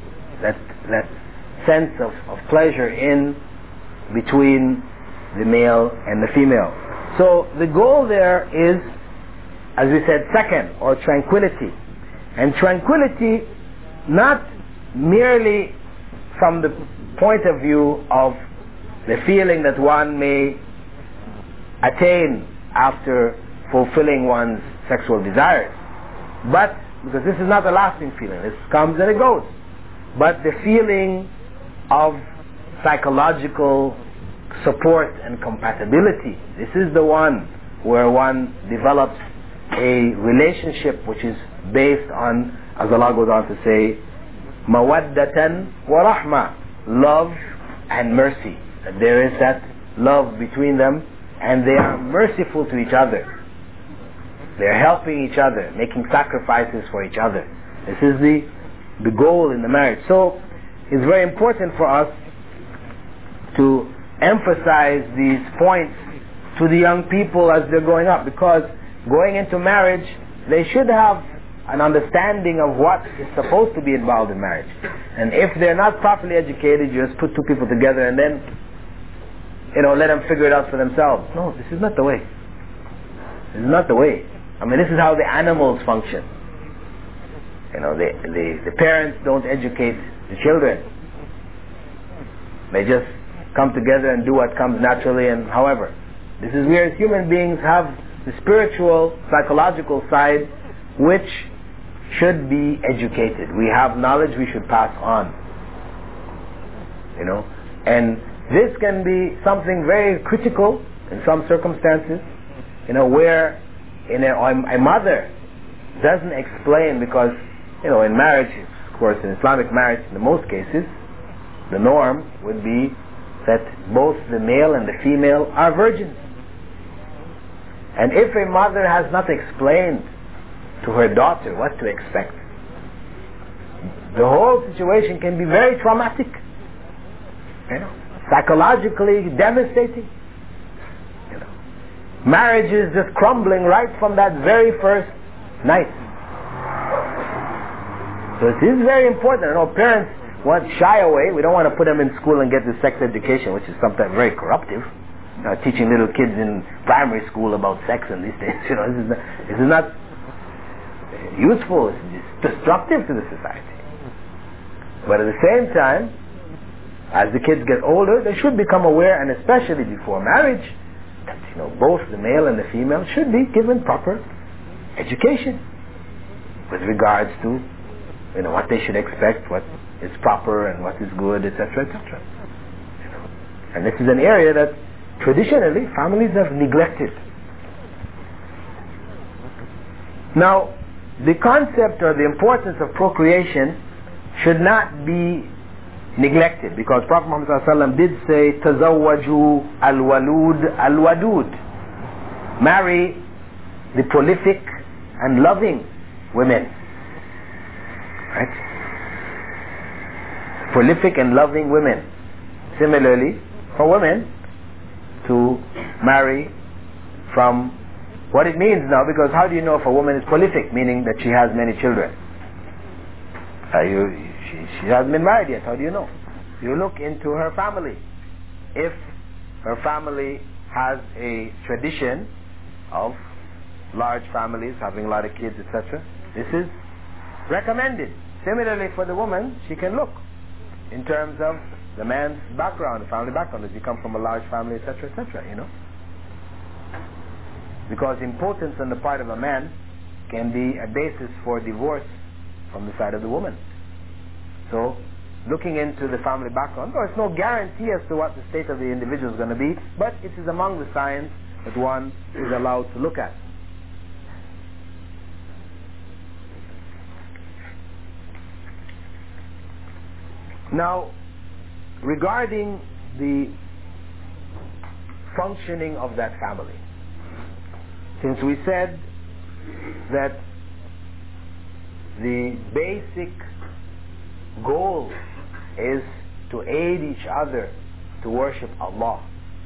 Speaker 1: sense of pleasure in between the male and the female. So the goal there is, as we said, second, or tranquility. And tranquility not merely from the point of view of the feeling that one may attain after fulfilling one's sexual desires, but because this is not a lasting feeling, this comes and it goes, but the feeling of psychological support and compatibility. This is the one where one develops a relationship which is based on, as Allah goes on to say, mawaddatan wa rahma, love and mercy. That there is that love between them, and they are merciful to each other. They are helping each other, making sacrifices for each other. This is the goal in the marriage. So it's very important for us to emphasize these points to the young people as they're growing up, because going into marriage, they should have an understanding of what is supposed to be involved in marriage. And if they're not properly educated, you just put two people together and then let them figure it out for themselves. No, this is not the way. This is not the way. I mean, this is how the animals function. The parents don't educate the children. They just come together and do what comes naturally and however. This is where human beings have the spiritual, psychological side which should be educated. We have knowledge we should pass on. And this can be something very critical in some circumstances, where a mother doesn't explain, because in marriage, of course in Islamic marriage in most cases, the norm would be that both the male and the female are virgins. And if a mother has not explained to her daughter what to expect, the whole situation can be very traumatic, psychologically devastating. Marriage is just crumbling right from that very first night. So it is very important. Parents want to shy away. We don't want to put them in school and get the sex education, which is sometimes very corruptive. Teaching little kids in primary school about sex and these things. This is not useful. It's destructive to the society. But at the same time, as the kids get older, they should become aware, and especially before marriage, that both the male and the female should be given proper education with regards to what they should expect, what is proper and what is good, etc., etc. And this is an area that traditionally families have neglected. Now, the concept or the importance of procreation should not be neglected, because Prophet Muhammad ﷺ did say, تَزَوَّجُوا الْوَلُودَ الْوَدُودَ, marry the prolific and loving women. Right? Prolific and loving women. Similarly, for women to marry from what it means now, because how do you know if a woman is prolific, meaning that she has many children? She hasn't been married yet. How do you know? You look into her family. If her family has a tradition of large families, having a lot of kids, etc., this is recommended. Similarly, for the woman, she can look in terms of the man's background, the family background. Does he come from a large family, etc., etc., you know? Because impotence on the part of a man can be a basis for divorce from the side of the woman. So, looking into the family background, there's no guarantee as to what the state of the individual is going to be, but it is among the signs that one is allowed to look at. Now, regarding the functioning of that family, since we said that the basic goal is to aid each other to worship Allah,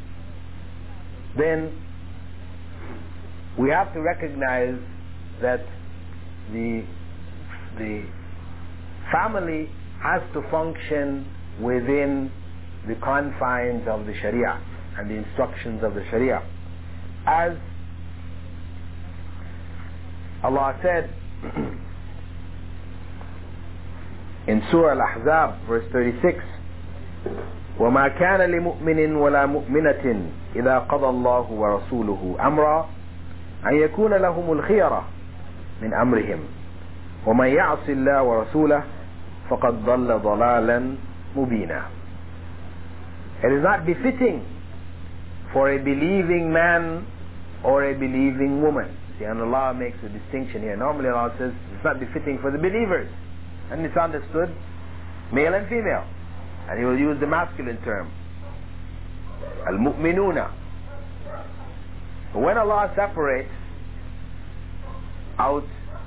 Speaker 1: then we have to recognize that the family has to function within the confines of the Sharia and the instructions of the Sharia. As Allah said in Surah Al-Ahzab, verse 36, وَمَا كَانَ لِمُؤْمِنٍ وَلَا مُؤْمِنَةٍ إِذَا قَضَى اللَّهُ وَرَسُولُهُ أَمْرًا أَنْ يَكُونَ لَهُمُ الْخِيَرَةُ مِنْ أَمْرِهِمْ وَمَنْ يَعْصِ اللَّهَ وَرَسُولَهُ فَقَدْ ضَلَّ ضَلَالًا مُبِينًا. It is not befitting for a believing man or a believing woman. See, and Allah makes a distinction here. Normally Allah says it's not befitting for the believers, and it's understood male and female, and He will use the masculine term, al-mu'minuna. But when Allah separates out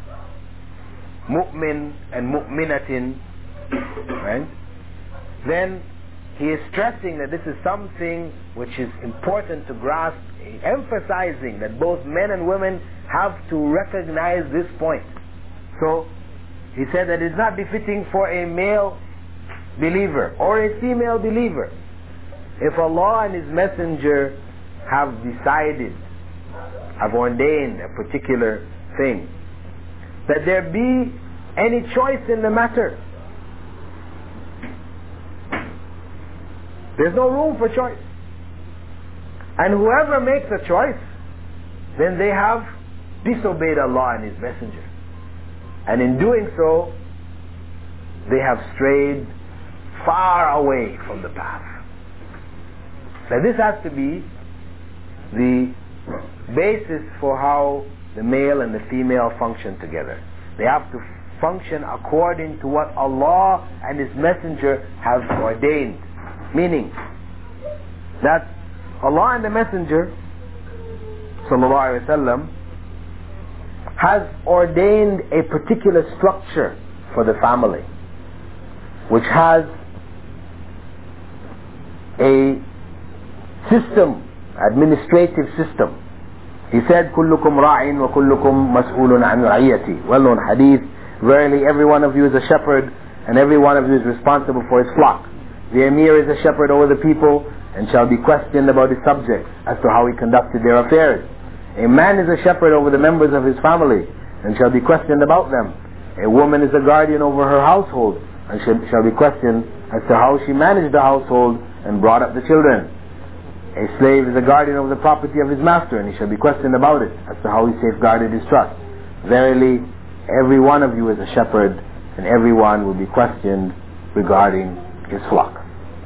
Speaker 1: mu'min and mu'minatin, right, then He is stressing that this is something which is important to grasp, emphasizing that both men and women have to recognize this point. So He said that it's not befitting for a male believer or a female believer, if Allah and His Messenger have decided, have ordained a particular thing, that there be any choice in the matter. There's no room for choice. And whoever makes a choice, then they have disobeyed Allah and His Messenger. And in doing so, they have strayed far away from the path. Now this has to be the basis for how the male and the female function together. They have to function according to what Allah and His Messenger have ordained. Meaning that Allah and the Messenger sallallahu alaihi wasallam has ordained a particular structure for the family, which has a system, administrative system. He said, كُلُّكُمْ رَاعٍ وَكُلُّكُمْ مَسْئُولٌ عَنْ رَعِيَّتِهِ. Well known hadith. Verily, every one of you is a shepherd, and every one of you is responsible for his flock. The emir is a shepherd over the people, and shall be questioned about his subjects as to how he conducted their affairs. A man is a shepherd over the members of his family, and shall be questioned about them. A woman is a guardian over her household, and shall be questioned as to how she managed the household and brought up the children. A slave is a guardian over the property of his master, and he shall be questioned about it as to how he safeguarded his trust. Verily, every one of you is a shepherd, and every one will be questioned regarding his flock.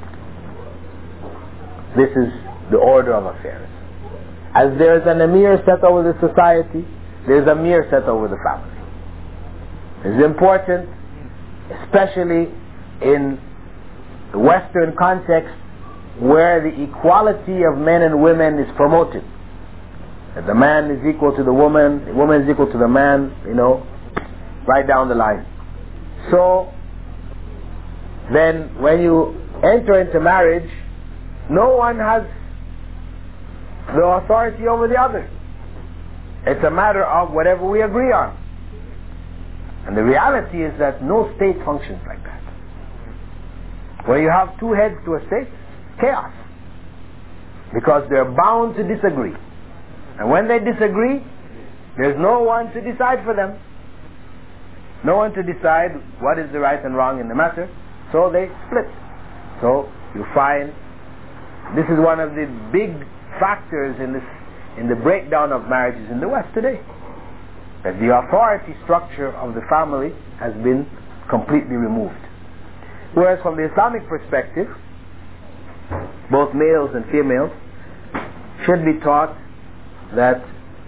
Speaker 1: This is the order of affairs. As there is an emir set over the society, there is a emir set over the family. It is important, especially in the Western context, where the equality of men and women is promoted. That the man is equal to the woman is equal to the man, right down the line. So, then when you enter into marriage, no one has the authority over the other. It's a matter of whatever we agree on. And the reality is that no state functions like that. Where you have two heads to a state, chaos. Because they're bound to disagree. And when they disagree, there's no one to decide for them. No one to decide what is the right and wrong in the matter. So they split. So you find this is one of the big factors in the breakdown of marriages in the West today. That the authority structure of the family has been completely removed. Whereas from the Islamic perspective, both males and females should be taught that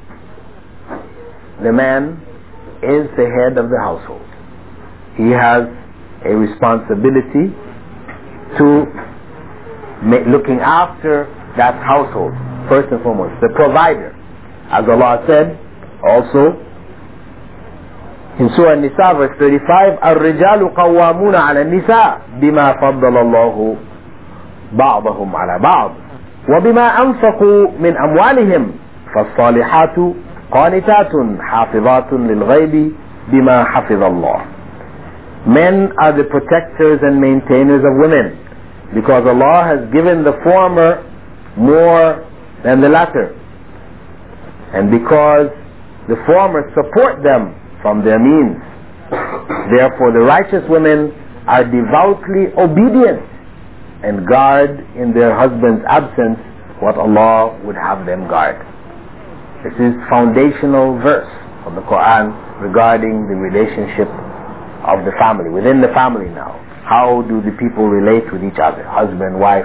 Speaker 1: the man is the head of the household. He has a responsibility to looking after that household, first and foremost, the provider. As Allah said also in Surah An-Nisa verse 35, الرجال قوامون على النساء بما فضل الله بعضهم على بعض وبما أنفقوا من أموالهم فالصالحات قانتات حافظات للغيب بما حفظ الله. Men are the protectors and maintainers of women, because Allah has given the former more than the latter, and because the former support them from their means. Therefore the righteous women are devoutly obedient and guard in their husband's absence what Allah would have them guard. This is foundational verse of the Quran regarding the relationship of the family, within the family now. How do the people relate with each other, husband, wife?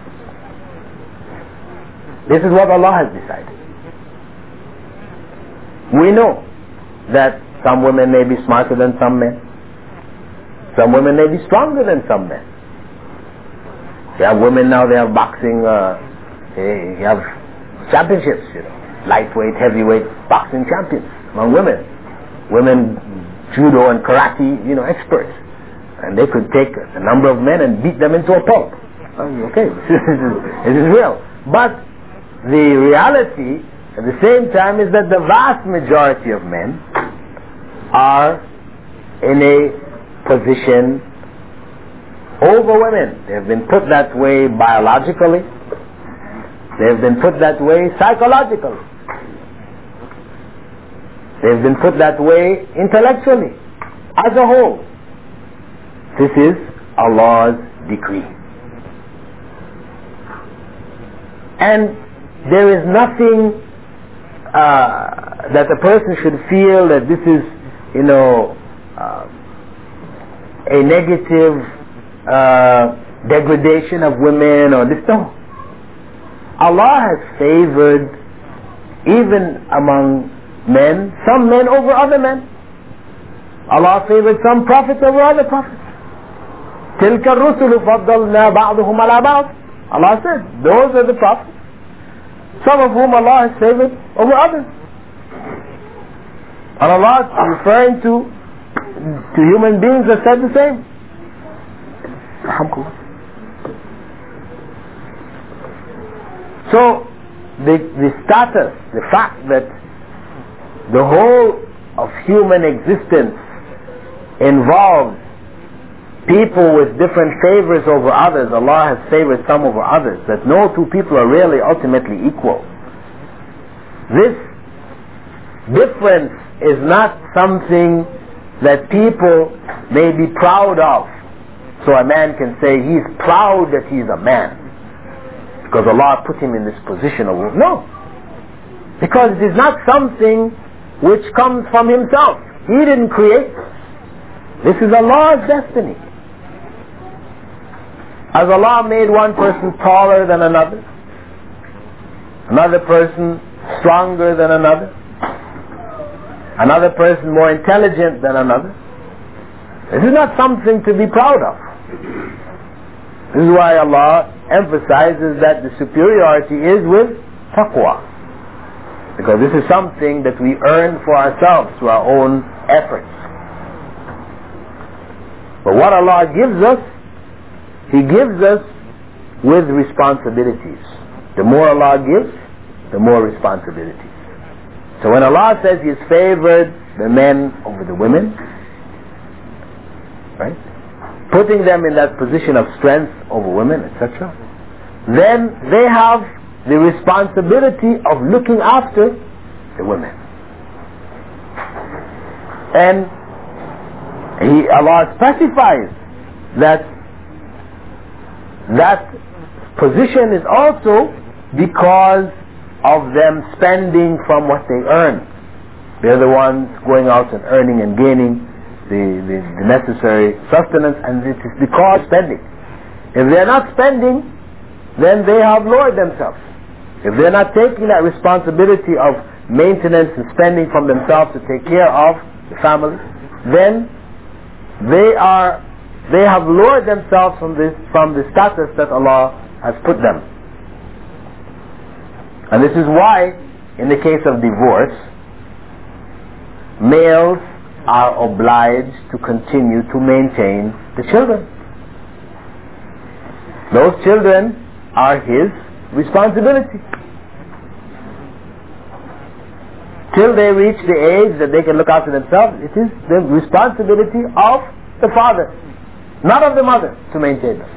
Speaker 1: This is what Allah has decided. We know that some women may be smarter than some men. Some women may be stronger than some men. You have women now, they have boxing, you have championships, lightweight, heavyweight boxing champions among women. Women judo and karate, experts. And they could take a number of men and beat them into a pulp. Okay, this is real. But the reality at the same time is that the vast majority of men are in a position over women. They have been put that way biologically. They have been put that way psychologically. They have been put that way intellectually, as a whole. This is Allah's decree. And there is nothing that a person should feel that this is, a negative degradation of women or this. No. Allah has favored, even among men, some men over other men. Allah favored some prophets over other prophets. تِلْكَ الرُّسُلُ فَضَّلْنَا بَعْضُهُمْ عَلَى بَعْضٍ. Allah said, those are the prophets, some of whom Allah has favored over others. And Allah is referring to human beings that said the same. So the status, the fact that the whole of human existence involves people with different favors over others. Allah has favored some over others, that no two people are really ultimately equal. This difference is not something that people may be proud of. So a man can say he's proud that he's a man because Allah put him in this position of no. Because it is not something which comes from himself. He didn't create this. This is Allah's destiny. As Allah made one person taller than another, another person stronger than another person more intelligent than another, this is not something to be proud of. This is why Allah emphasizes that the superiority is with taqwa. because this is something that we earn for ourselves through our own efforts. But what Allah gives us, He gives us with responsibilities. The more Allah gives, the more responsibilities. So when Allah says He's favored the men over the women, right, putting them in that position of strength over women, etc., then they have the responsibility of looking after the women. And Allah specifies that position is also because of them spending from what they earn. They're the ones going out and earning and gaining the necessary sustenance, and it is because of spending. If they're not spending, then they have lowered themselves. If they're not taking that responsibility of maintenance and spending from themselves to take care of the family, then they have lowered themselves from the status that Allah has put them. And this is why, in the case of divorce, males are obliged to continue to maintain the children. Those children are his responsibility. Till they reach the age that they can look after themselves, it is the responsibility of the father, not of the mother, to maintain them.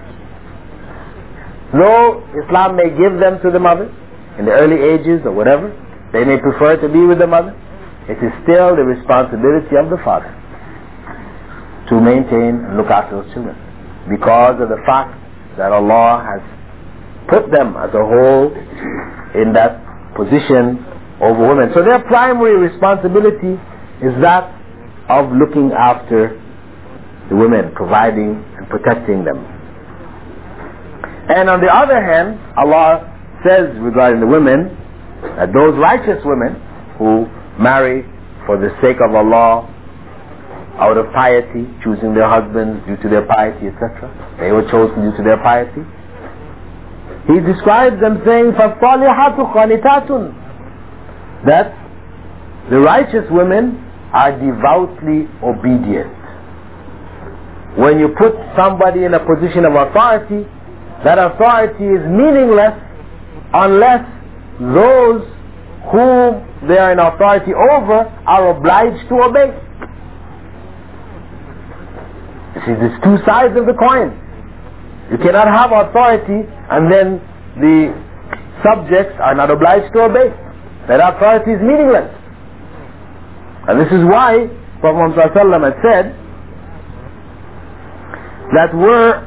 Speaker 1: Though Islam may give them to the mother in the early ages or whatever, they may prefer to be with the mother, it is still the responsibility of the father to maintain and look after those children, because of the fact that Allah has put them as a whole in that position over women. So their primary responsibility is that of looking after the women, providing and protecting them. And on the other hand, Allah says regarding the women that those righteous women who marry for the sake of Allah, out of piety, choosing their husbands due to their piety, etc., they were chosen due to their piety. He describes them saying, فَالصَّالِحَاتُ خَانِتَاتٌ, that the righteous women are devoutly obedient. When you put somebody in a position of authority, that authority is meaningless unless those whom they are in authority over are obliged to obey. You see, there's two sides of the coin. You cannot have authority and then the subjects are not obliged to obey. That authority is meaningless. And this is why Prophet ﷺ had said that were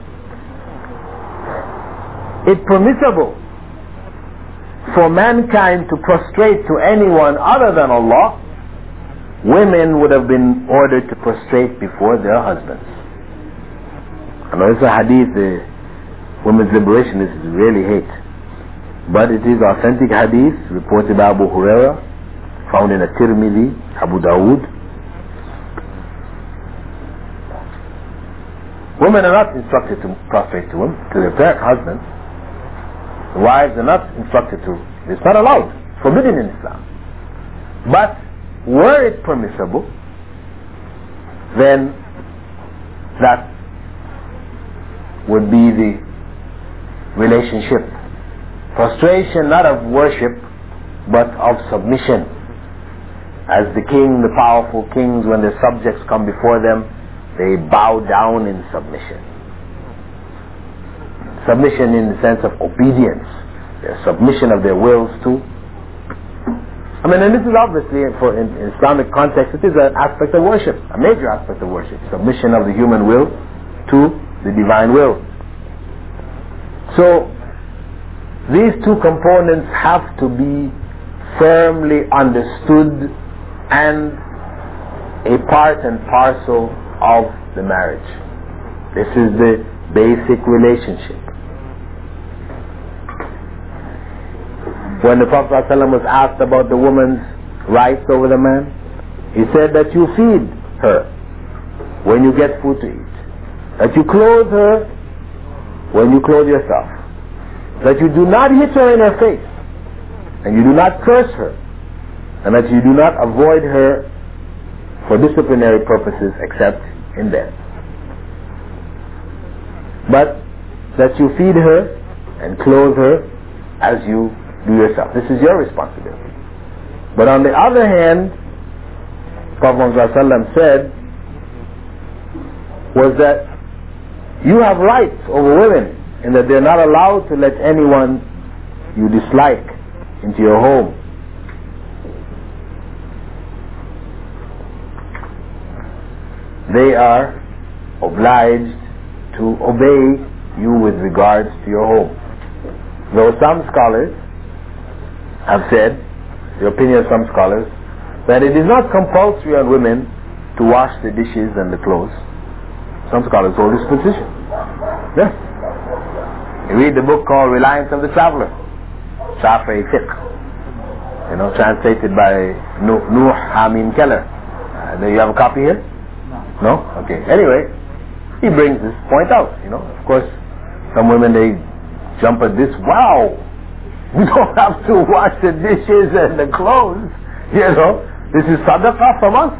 Speaker 1: it permissible for mankind to prostrate to anyone other than Allah, women would have been ordered to prostrate before their husbands. I know it's a hadith, the women's liberation is really hate, but it is authentic hadith reported by Abu Huraira, found in At-Tirmidhi, Abu Dawood. Women are not instructed to prostrate to their husbands. The wives are not instructed to. It's not allowed. It's forbidden in Islam. But were it permissible, then that would be the relationship. Prostration not of worship, but of submission. As the king, the powerful kings, when their subjects come before them, they bow down in submission. Submission in the sense of obedience, their submission of their wills too. I mean, and this is obviously, in Islamic context, it is an aspect of worship, a major aspect of worship, submission of the human will to the divine will. So, these two components have to be firmly understood and a part and parcel of the marriage. This is the basic relationship. When the Prophet ﷺ was asked about the woman's rights over the man, he said that you feed her when you get food to eat, that you clothe her when you clothe yourself, that you do not hit her in her face, and you do not curse her,
Speaker 2: and that you do not avoid her for disciplinary purposes except in death. But that you feed her and clothe her as you do yourself. This is your responsibility. But on the other hand, Prophet ﷺ said was that you have rights over women, and that they're not allowed to let anyone you dislike into your home. They are obliged to obey you with regards to your home. Though some scholars have said, the opinion of some scholars, that it is not compulsory on women to wash the dishes and the clothes. Some scholars hold this position. Yeah. You read the book called Reliance of the Traveler, Shafi'i Fiqh, translated by Nuh Amin Keller. Do you have a copy here? No? Okay. Anyway, he brings this point out. Of course, some women, they jump at this. Wow, we don't have to wash the dishes and the clothes. This is sadaqah from us.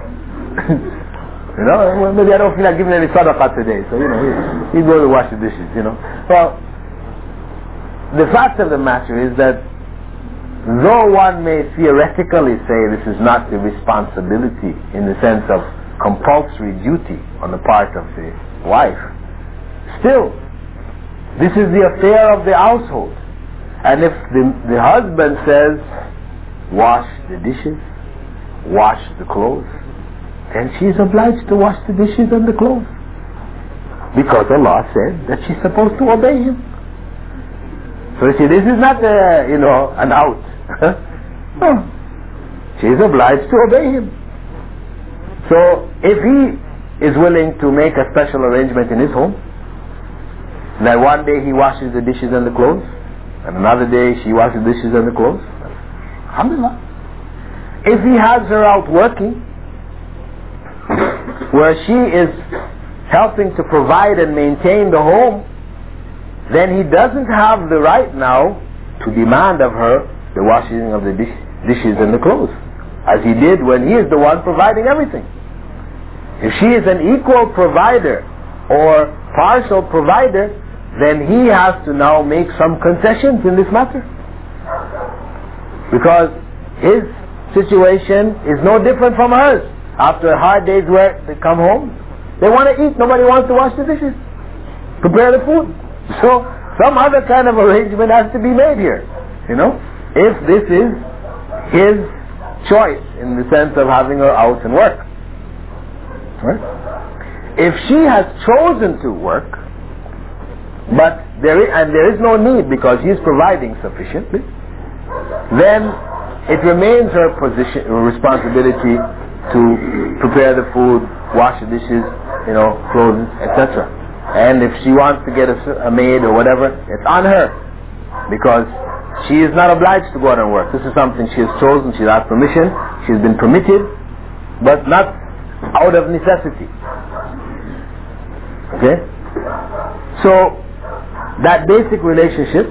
Speaker 2: Maybe I don't feel like giving any sadaqah today, so you go to wash the dishes. Well, the fact of the matter is that though one may theoretically say this is not the responsibility in the sense of compulsory duty on the part of the wife, still this is the affair of the household. And if the husband says wash the dishes, wash the clothes, then she is obliged to wash the dishes and the clothes, because Allah said that she's supposed to obey Him. So you see, this is not an out. No. She is obliged to obey Him. So if he is willing to make a special arrangement in his home, that one day he washes the dishes and the clothes, and another day she washes the dishes and the clothes, alhamdulillah. If he has her out working, where she is helping to provide and maintain the home, then he doesn't have the right now to demand of her the washing of the dishes and the clothes, as he did when he is the one providing everything. If she is an equal provider or partial provider, then he has to now make some concessions in this matter, because his situation is no different from hers. After a hard day's work, they come home, they want to eat, nobody wants to wash the dishes, prepare the food. So some other kind of arrangement has to be made here, if this is his choice in the sense of having her out and work. Right? If she has chosen to work, but there is no need because he is providing sufficiently, then it remains her responsibility to prepare the food, wash the dishes, clothes, etc. And if she wants to get a maid or whatever, it's on her, because she is not obliged to go out and work. This is something she has chosen, she has permission, she has been permitted, but not out of necessity. Okay? So, that basic relationship,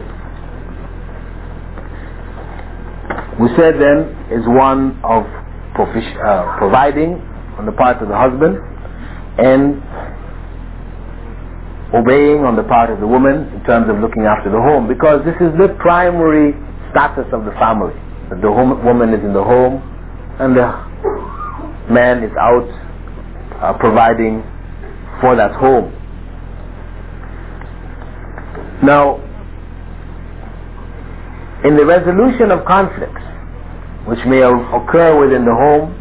Speaker 2: we said then, is one of providing on the part of the husband and obeying on the part of the woman in terms of looking after the home, because this is the primary status of the family, that the woman is in the home and the man is out providing for that home. Now, in the resolution of conflicts which may occur within the home,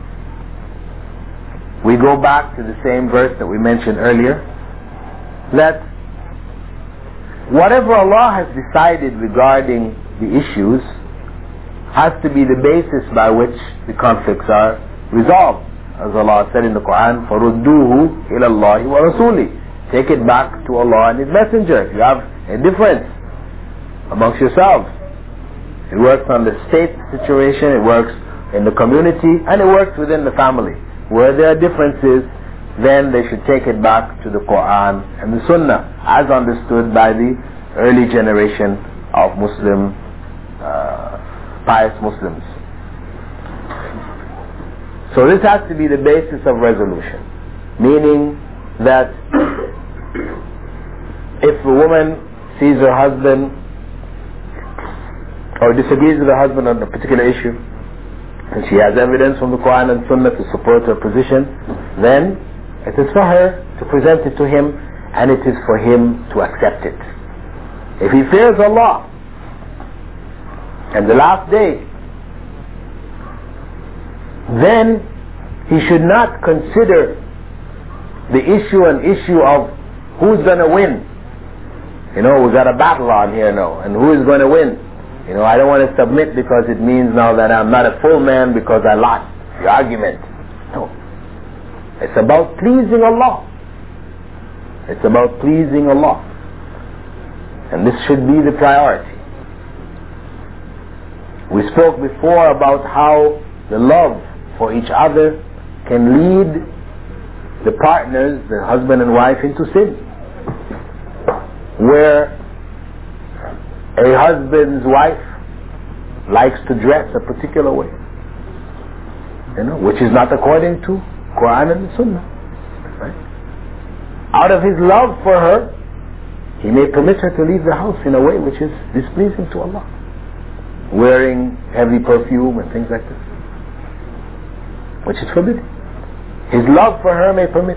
Speaker 2: we go back to the same verse that we mentioned earlier, that whatever Allah has decided regarding the issues has to be the basis by which the conflicts are resolved. As Allah said in the Quran, فَرُدُّوهُ إِلَى اللَّهِ وَرَسُولِهِ, take it back to Allah and His Messenger. If you have a difference amongst yourselves, it works on the state situation, it works in the community, and it works within the family. Where there are differences, then they should take it back to the Quran and the Sunnah, as understood by the early generation of pious Muslims. So this has to be the basis of resolution, meaning that if a woman sees her husband or disagrees with her husband on a particular issue, and she has evidence from the Quran and Sunnah to support her position, then it is for her to present it to him, and it is for him to accept it. If he fears Allah and the last day, then he should not consider the issue an issue of who's going to win. You know, we've got a battle on here now, and who is going to win? You know, I don't want to submit because it means now that I'm not a full man because I lost the argument. No. It's about pleasing Allah. It's about pleasing Allah. And this should be the priority. We spoke before about how the love for each other can lead the partners, the husband and wife, into sin. Where a husband's wife likes to dress a particular way, you know, which is not according to Quran and the Sunnah. Right? Out of his love for her, he may permit her to leave the house in a way which is displeasing to Allah, wearing heavy perfume and things like this, which is forbidden. His love for her may permit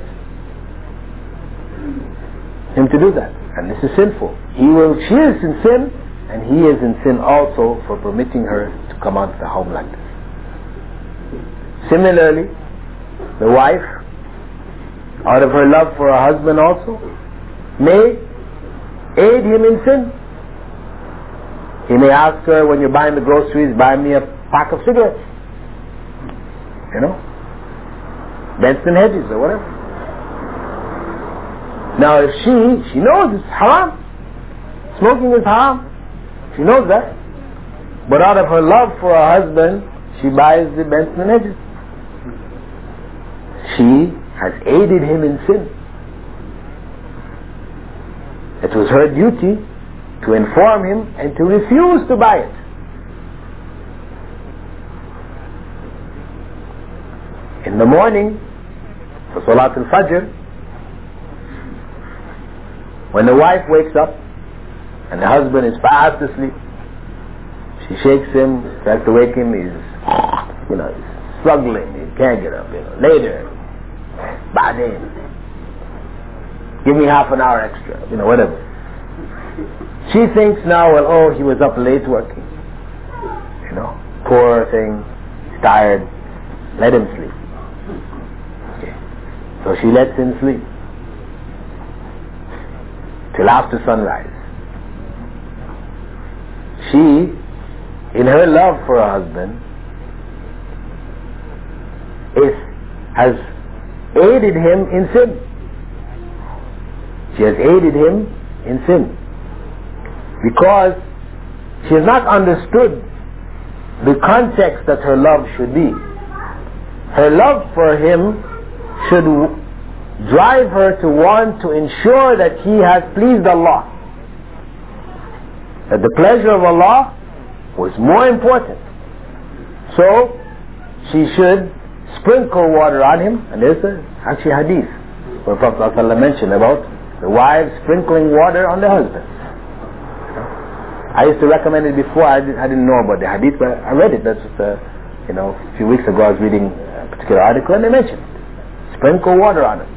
Speaker 2: him to do that, and this is sinful. She is in sin, and he is in sin also for permitting her to come out of the home like this. Similarly, the wife, out of her love for her husband also, may aid him in sin. He may ask her, when you're buying the groceries, buy me a pack of cigarettes. You know? Benson Hedges or whatever. Now if she knows it's haram. Smoking is haram. She knows that. But out of her love for her husband, she buys the Benson Hedges. She has aided him in sin. It was her duty to inform him and to refuse to buy it. In the morning, for Salat al-Fajr, when the wife wakes up and the husband is fast asleep, she shakes him, tries to wake him, he's struggling, he can't get up, later, ba'deen, give me half an hour extra, whatever. She thinks now, well, he was up late working, poor thing, he's tired, let him sleep. Okay. So she lets him sleep till after sunrise. She, in her love for her husband, has aided him in sin. She has aided him in sin because she has not understood the context that her love should be. Her love for him should drive her to want to ensure that he has pleased Allah, that the pleasure of Allah was more important. So she should sprinkle water on him, and there's actually a hadith where Prophet ﷺ mentioned about the wives sprinkling water on the husbands. I used to recommend it before. I didn't know about the hadith, but I read it. That's just, a few weeks ago I was reading a particular article and they mentioned it. Sprinkle water on it.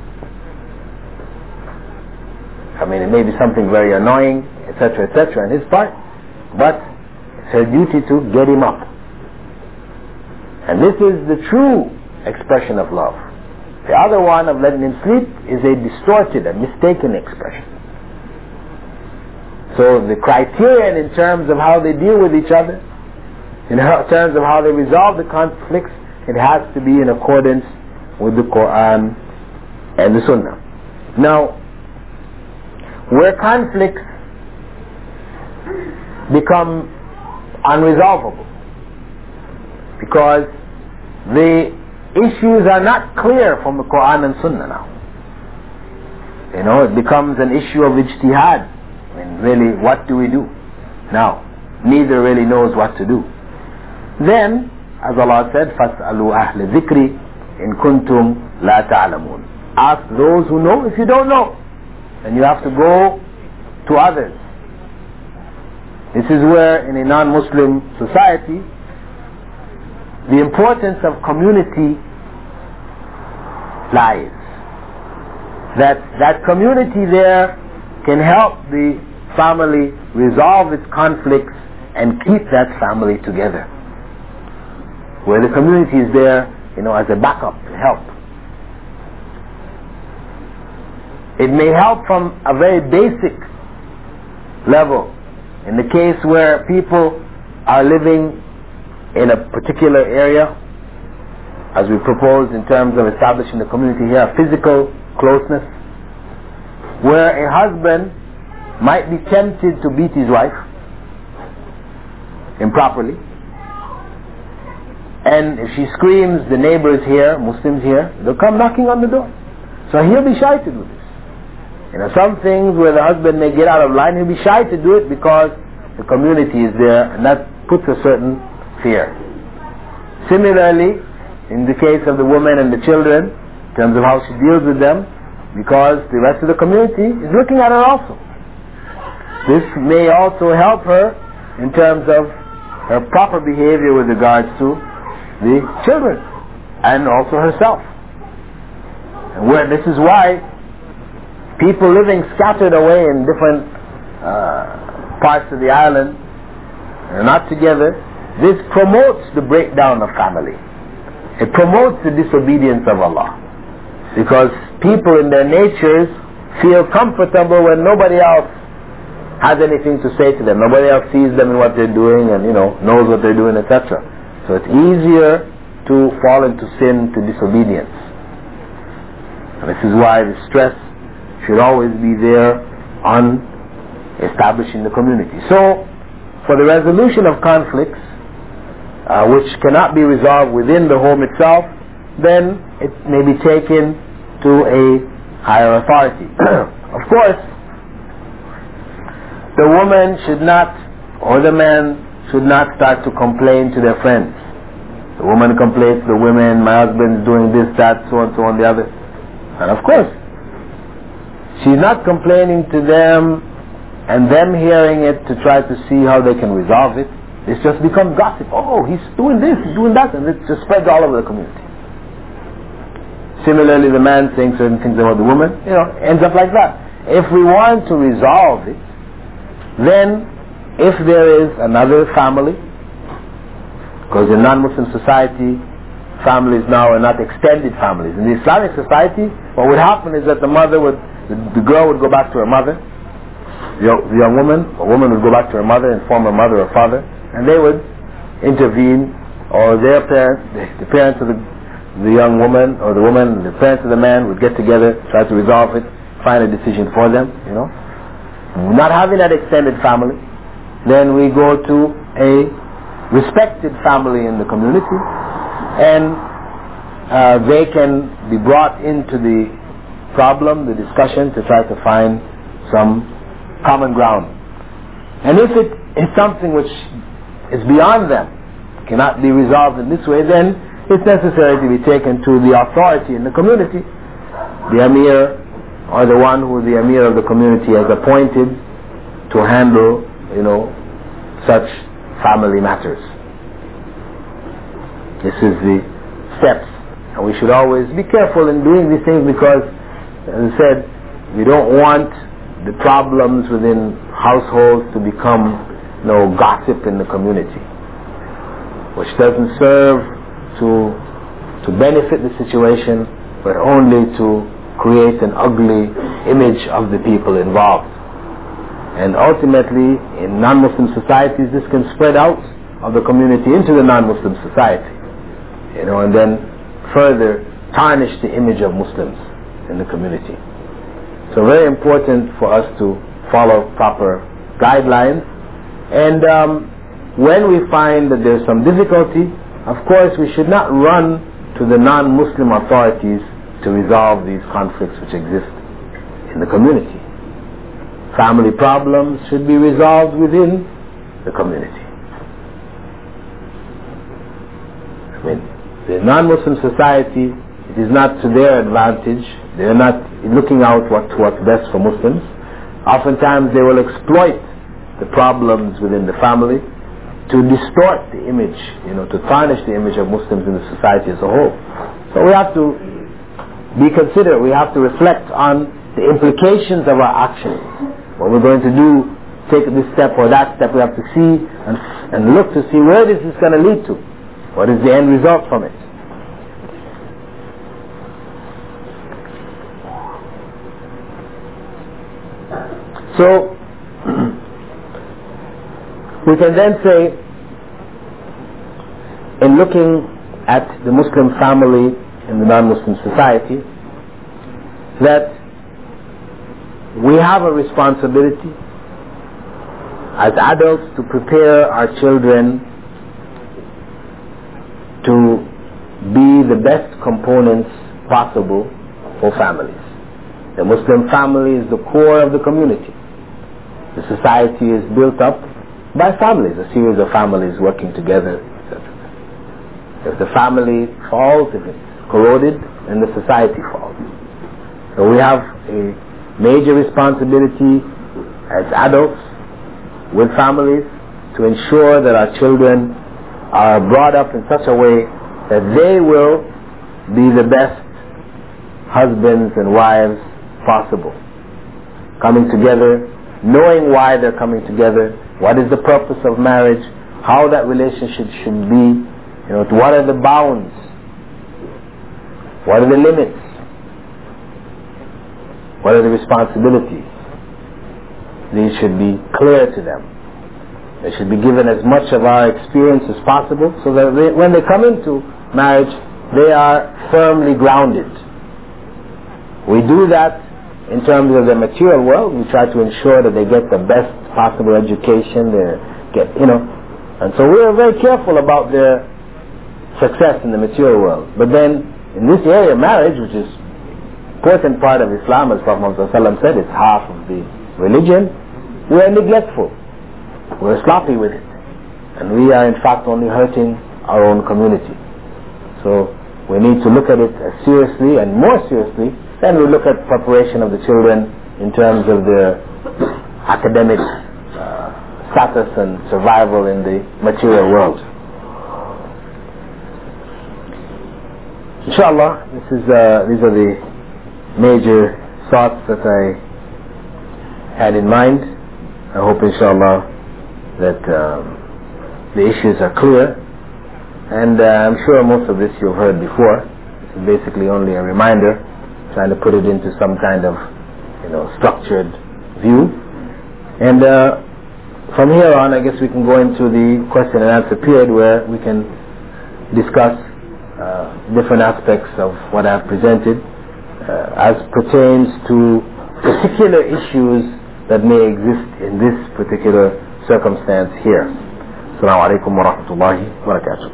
Speaker 2: I mean, it may be something very annoying, etc., on his part, but it's her duty to get him up. And this is the true expression of love. The other one of letting him sleep is a distorted and mistaken expression. So the criterion in terms of how they deal with each other, in terms of how they resolve the conflicts, it has to be in accordance with the Quran and the Sunnah. Now, where conflicts become unresolvable because the issues are not clear from the Quran and Sunnah now. It becomes an issue of ijtihad. I mean, really, what do we do? Now, neither really knows what to do. Then, as Allah said, فَاسْأَلُوا أَهْلِ الذِّكْرِ in kuntum la ta'lamun. Ask those who know if you don't know. And you have to go to others. This is where in a non-Muslim society the importance of community lies. That community there can help the family resolve its conflicts and keep that family together. Where the community is there, as a backup to help. It may help from a very basic level. In the case where people are living in a particular area, as we proposed in terms of establishing the community here, physical closeness, where a husband might be tempted to beat his wife improperly, and if she screams, the neighbors here, Muslims here, they'll come knocking on the door. So he'll be shy to do this. Some things where the husband may get out of line, he'll be shy to do it because the community is there, and that puts a certain fear. Similarly, in the case of the woman and the children, in terms of how she deals with them, because the rest of the community is looking at her also. This may also help her in terms of her proper behavior with regards to the children and also herself. And this is why people living scattered away in different parts of the island are not together. This promotes the breakdown of family. It promotes the disobedience of Allah. Because people in their natures feel comfortable when nobody else has anything to say to them. Nobody else sees them in what they're doing and knows what they're doing, etc. So it's easier to fall into sin, to disobedience. And this is why the stress should always be there on establishing the community. So, for the resolution of conflicts, which cannot be resolved within the home itself, then it may be taken to a higher authority. Of course, the woman should not, or the man should not start to complain to their friends. The woman complains to the women, my husband's doing this, that, so and so on the other. And of course, she's not complaining to them and them hearing it to try to see how they can resolve it. It's just become gossip. Oh, he's doing this, he's doing that, and it just spreads all over the community. Similarly, the man saying certain things about the woman, ends up like that. If we want to resolve it, then if there is another family, because in non-Muslim society, families now are not extended families. In the Islamic society, what would happen is that the girl would go back to her mother, the young woman, a woman would go back to her mother and form her mother or father, and they would intervene, or their parents, the parents of the young woman, or the woman, the parents of the man would get together, try to resolve it, find a decision for them, Not having that extended family, then we go to a respected family in the community, and they can be brought into the problem, the discussion, to try to find some common ground. And if it is something which is beyond them, cannot be resolved in this way, then it's necessary to be taken to the authority in the community, the Amir, or the one who the Amir of the community has appointed to handle, such family matters. This is the steps. And we should always be careful in doing these things because, as I said, we don't want the problems within households to become gossip in the community, which doesn't serve to benefit the situation, but only to create an ugly image of the people involved. And ultimately, in non-Muslim societies, this can spread out of the community into the non-Muslim society, and then further tarnish the image of Muslims in the community. So very important for us to follow proper guidelines. And when we find that there's some difficulty, of course we should not run to the non-Muslim authorities to resolve these conflicts which exist in the community. Family problems should be resolved within the community. The non-Muslim society is not to their advantage. They are not looking out what's best for Muslims. Oftentimes they will exploit the problems within the family to distort the image, to tarnish the image of Muslims in the society as a whole. So we have to be considerate. We have to reflect on the implications of our actions. What we're going to do, take this step or that step, we have to see and look to see where this is going to lead to. What is the end result from it? So, we can then say, in looking at the Muslim family in the non-Muslim society, that we have a responsibility as adults to prepare our children to be the best components possible for families. The Muslim family is the core of the community. The society is built up by families, a series of families working together, etc. If the family falls, if it's corroded, then the society falls. So we have a major responsibility as adults with families to ensure that our children are brought up in such a way that they will be the best husbands and wives possible. Coming together, knowing why they're coming together, what is the purpose of marriage, how that relationship should be, what are the bounds, what are the limits, what are the responsibilities. These should be clear to them. They should be given as much of our experience as possible so that when they come into marriage, they are firmly grounded. We do that in terms of the material world. We try to ensure that they get the best possible education, and so we are very careful about their success in the material world. But then, in this area, marriage, which is an important part of Islam, as Prophet Muhammad said, it's half of the religion, we are neglectful. We're sloppy with it. And we are in fact only hurting our own community. So we need to look at it as seriously and more seriously than we look at preparation of the children in terms of their academic status and survival in the material world. Inshallah, these are the major thoughts that I had in mind. I hope inshallah that the issues are clear, and I'm sure most of this you've heard before. This is basically only a reminder, trying to put it into some kind of structured view. And from here on, I guess we can go into the question and answer period where we can discuss different aspects of what I've presented as pertains to particular issues that may exist in this particular circumstance here. Assalamu alaikum wa rahmatullahi wa barakatuh.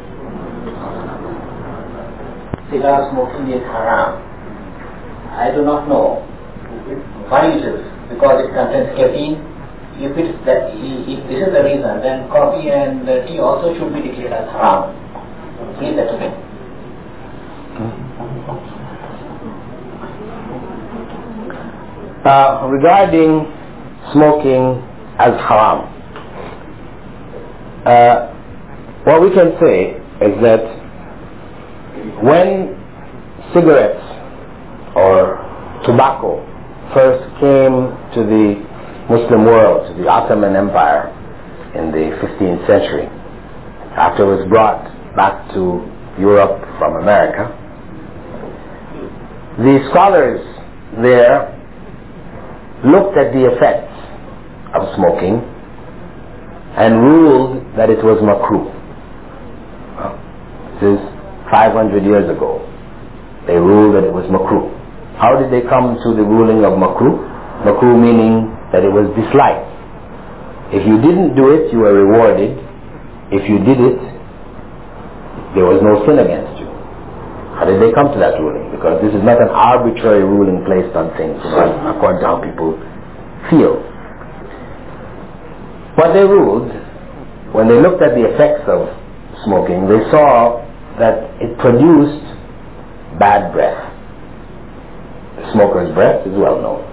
Speaker 3: Cigar smoking is haram. I do not know why it is, because it contains caffeine. If this is the reason, then coffee and tea also should be declared as haram. Please explain.
Speaker 2: Regarding smoking as haram, what we can say is that when cigarettes or tobacco first came to the Muslim world, to the Ottoman Empire in the 15th century, after it was brought back to Europe from America, the scholars there looked at the effects of smoking and ruled that it was makruh. This is 500 years ago. They ruled that it was makruh. How did they come to the ruling of makruh? Makruh meaning that it was disliked. If you didn't do it, you were rewarded. If you did it, there was no sin against you. How did they come to that ruling? Because this is not an arbitrary ruling placed on things, according to how people feel. What they ruled, when they looked at the effects of smoking, they saw that it produced bad breath. The smoker's breath is well known.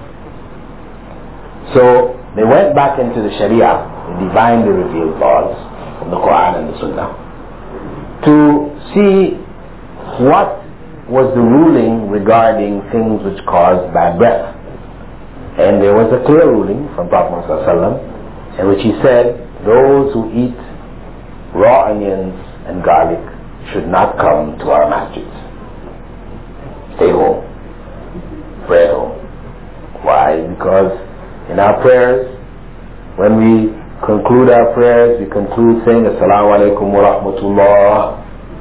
Speaker 2: So they went back into the Sharia, the divinely revealed laws from the Quran and the Sunnah, to see what was the ruling regarding things which caused bad breath. And there was a clear ruling from Prophet Muhammad in which he said, those who eat raw onions and garlic should not come to our masjids. Stay home. Pray at home. Why? Because in our prayers, when we conclude our prayers, we conclude saying Assalamu alaikum wa rahmatullah,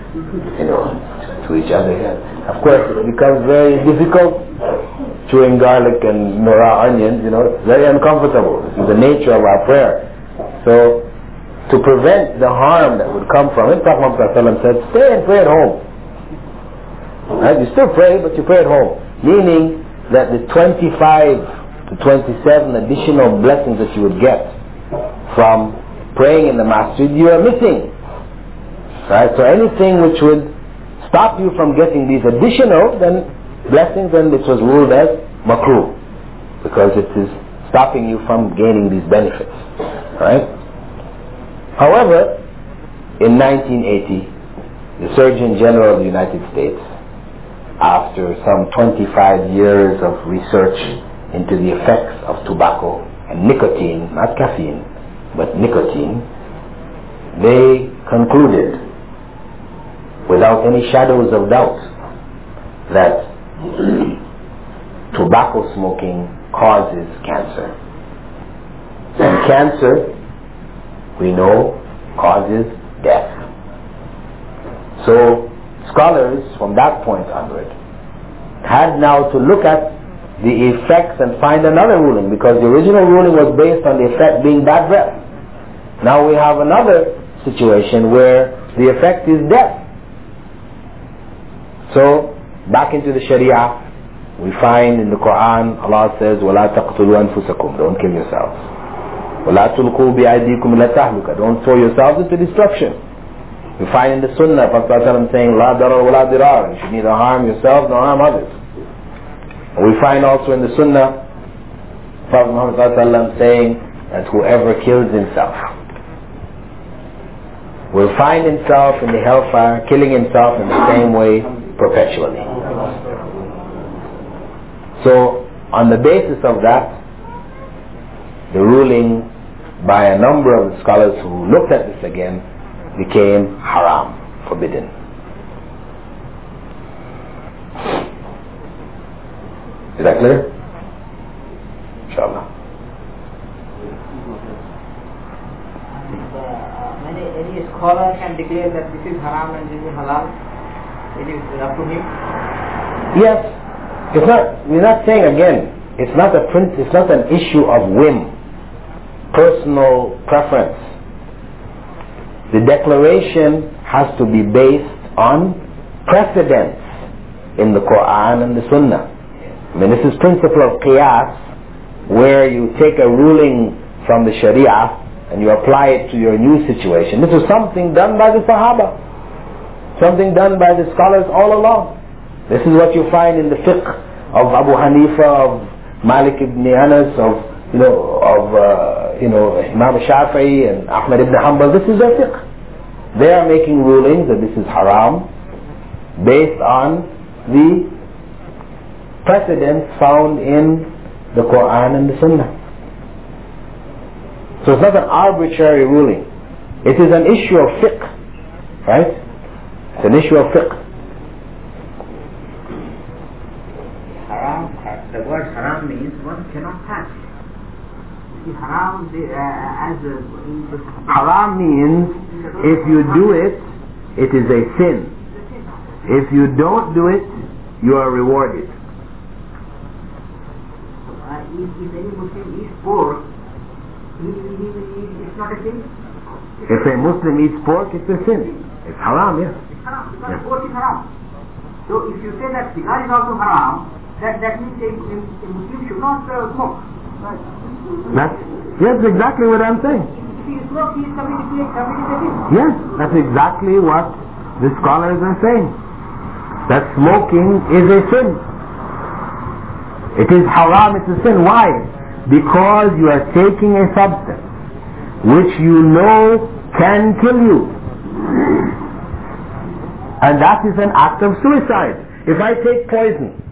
Speaker 2: to each other. Of course, it becomes very difficult chewing garlic and raw onions, it's very uncomfortable. This is the nature of our prayer. So, to prevent the harm that would come from it, Prophet Muhammad said, stay and pray at home. Right? You still pray, but you pray at home. Meaning that the 25 to 27 additional blessings that you would get from praying in the masjid, you are missing. Right? So anything which would stop you from getting these additional blessings, then this was ruled as makruh, because it is stopping you from gaining these benefits. Right? However, in 1980, the Surgeon General of the United States, after some 25 years of research into the effects of tobacco and nicotine, not caffeine, but nicotine, they concluded, without any shadows of doubt, that tobacco smoking causes cancer. And cancer, we know, causes death. So scholars from that point onward had now to look at the effects and find another ruling, because the original ruling was based on the effect being bad breath. Now we have another situation where the effect is death. So back into the Sharia, we find in the Quran, Allah says, وَلَا تَقْتُلُوا أَنفُسَكُمْ, don't kill yourselves. وَلَا تُلْقُوا بِأَيْدِيكُمْ إِلَى التَّهْلُكَةِ, don't throw yourselves into destruction. We find in the Sunnah, Prophet ﷺ saying, لَا ضَرَرَ وَلَا ضِرَارَ, you should neither harm yourself nor harm others. And we find also in the Sunnah, Prophet Muhammad ﷺ saying that whoever kills himself will find himself in the hellfire, killing himself in the same way perpetually. So, on the basis of that, the ruling by a number of the scholars who looked at this again became haram, forbidden. Is that clear? Inshallah.
Speaker 4: Any scholar can declare that this is haram and this is halal? It is up to him?
Speaker 2: Yes. We're not saying again, it's not an issue of whim, personal preference. The declaration has to be based on precedents in the Quran and the Sunnah. I mean, this is principle of qiyas, where you take a ruling from the Sharia and you apply it to your new situation. This is something done by the Sahaba, something done by the scholars all along. This is what you find in the fiqh of Abu Hanifa, of Malik ibn Anas, of Imam Shafi'i and Ahmad ibn Hanbal. This is their fiqh. They are making rulings that this is haram based on the precedents found in the Quran and the Sunnah. So it's not an arbitrary ruling. It is an issue of fiqh, right? It's an issue of fiqh.
Speaker 4: Haram, the word haram means one cannot touch. Haram,
Speaker 2: haram means if you do it, it is a sin. If you don't do it, you are rewarded.
Speaker 4: If any Muslim eats pork, it's not a sin?
Speaker 2: If a Muslim eats pork, it's a sin. It's haram, yes.
Speaker 4: It's haram, because pork is haram. So if you say that cigar is also haram, that means a Muslim should not smoke. Right?
Speaker 2: That's exactly what I'm saying.
Speaker 4: If he smokes, he is committing a sin.
Speaker 2: Yes, that's exactly what the scholars are saying.
Speaker 1: that smoking is a sin. It is haram, it's a sin. Why? Because you are taking a substance which you know can kill you. And that is an act of suicide. If I take poison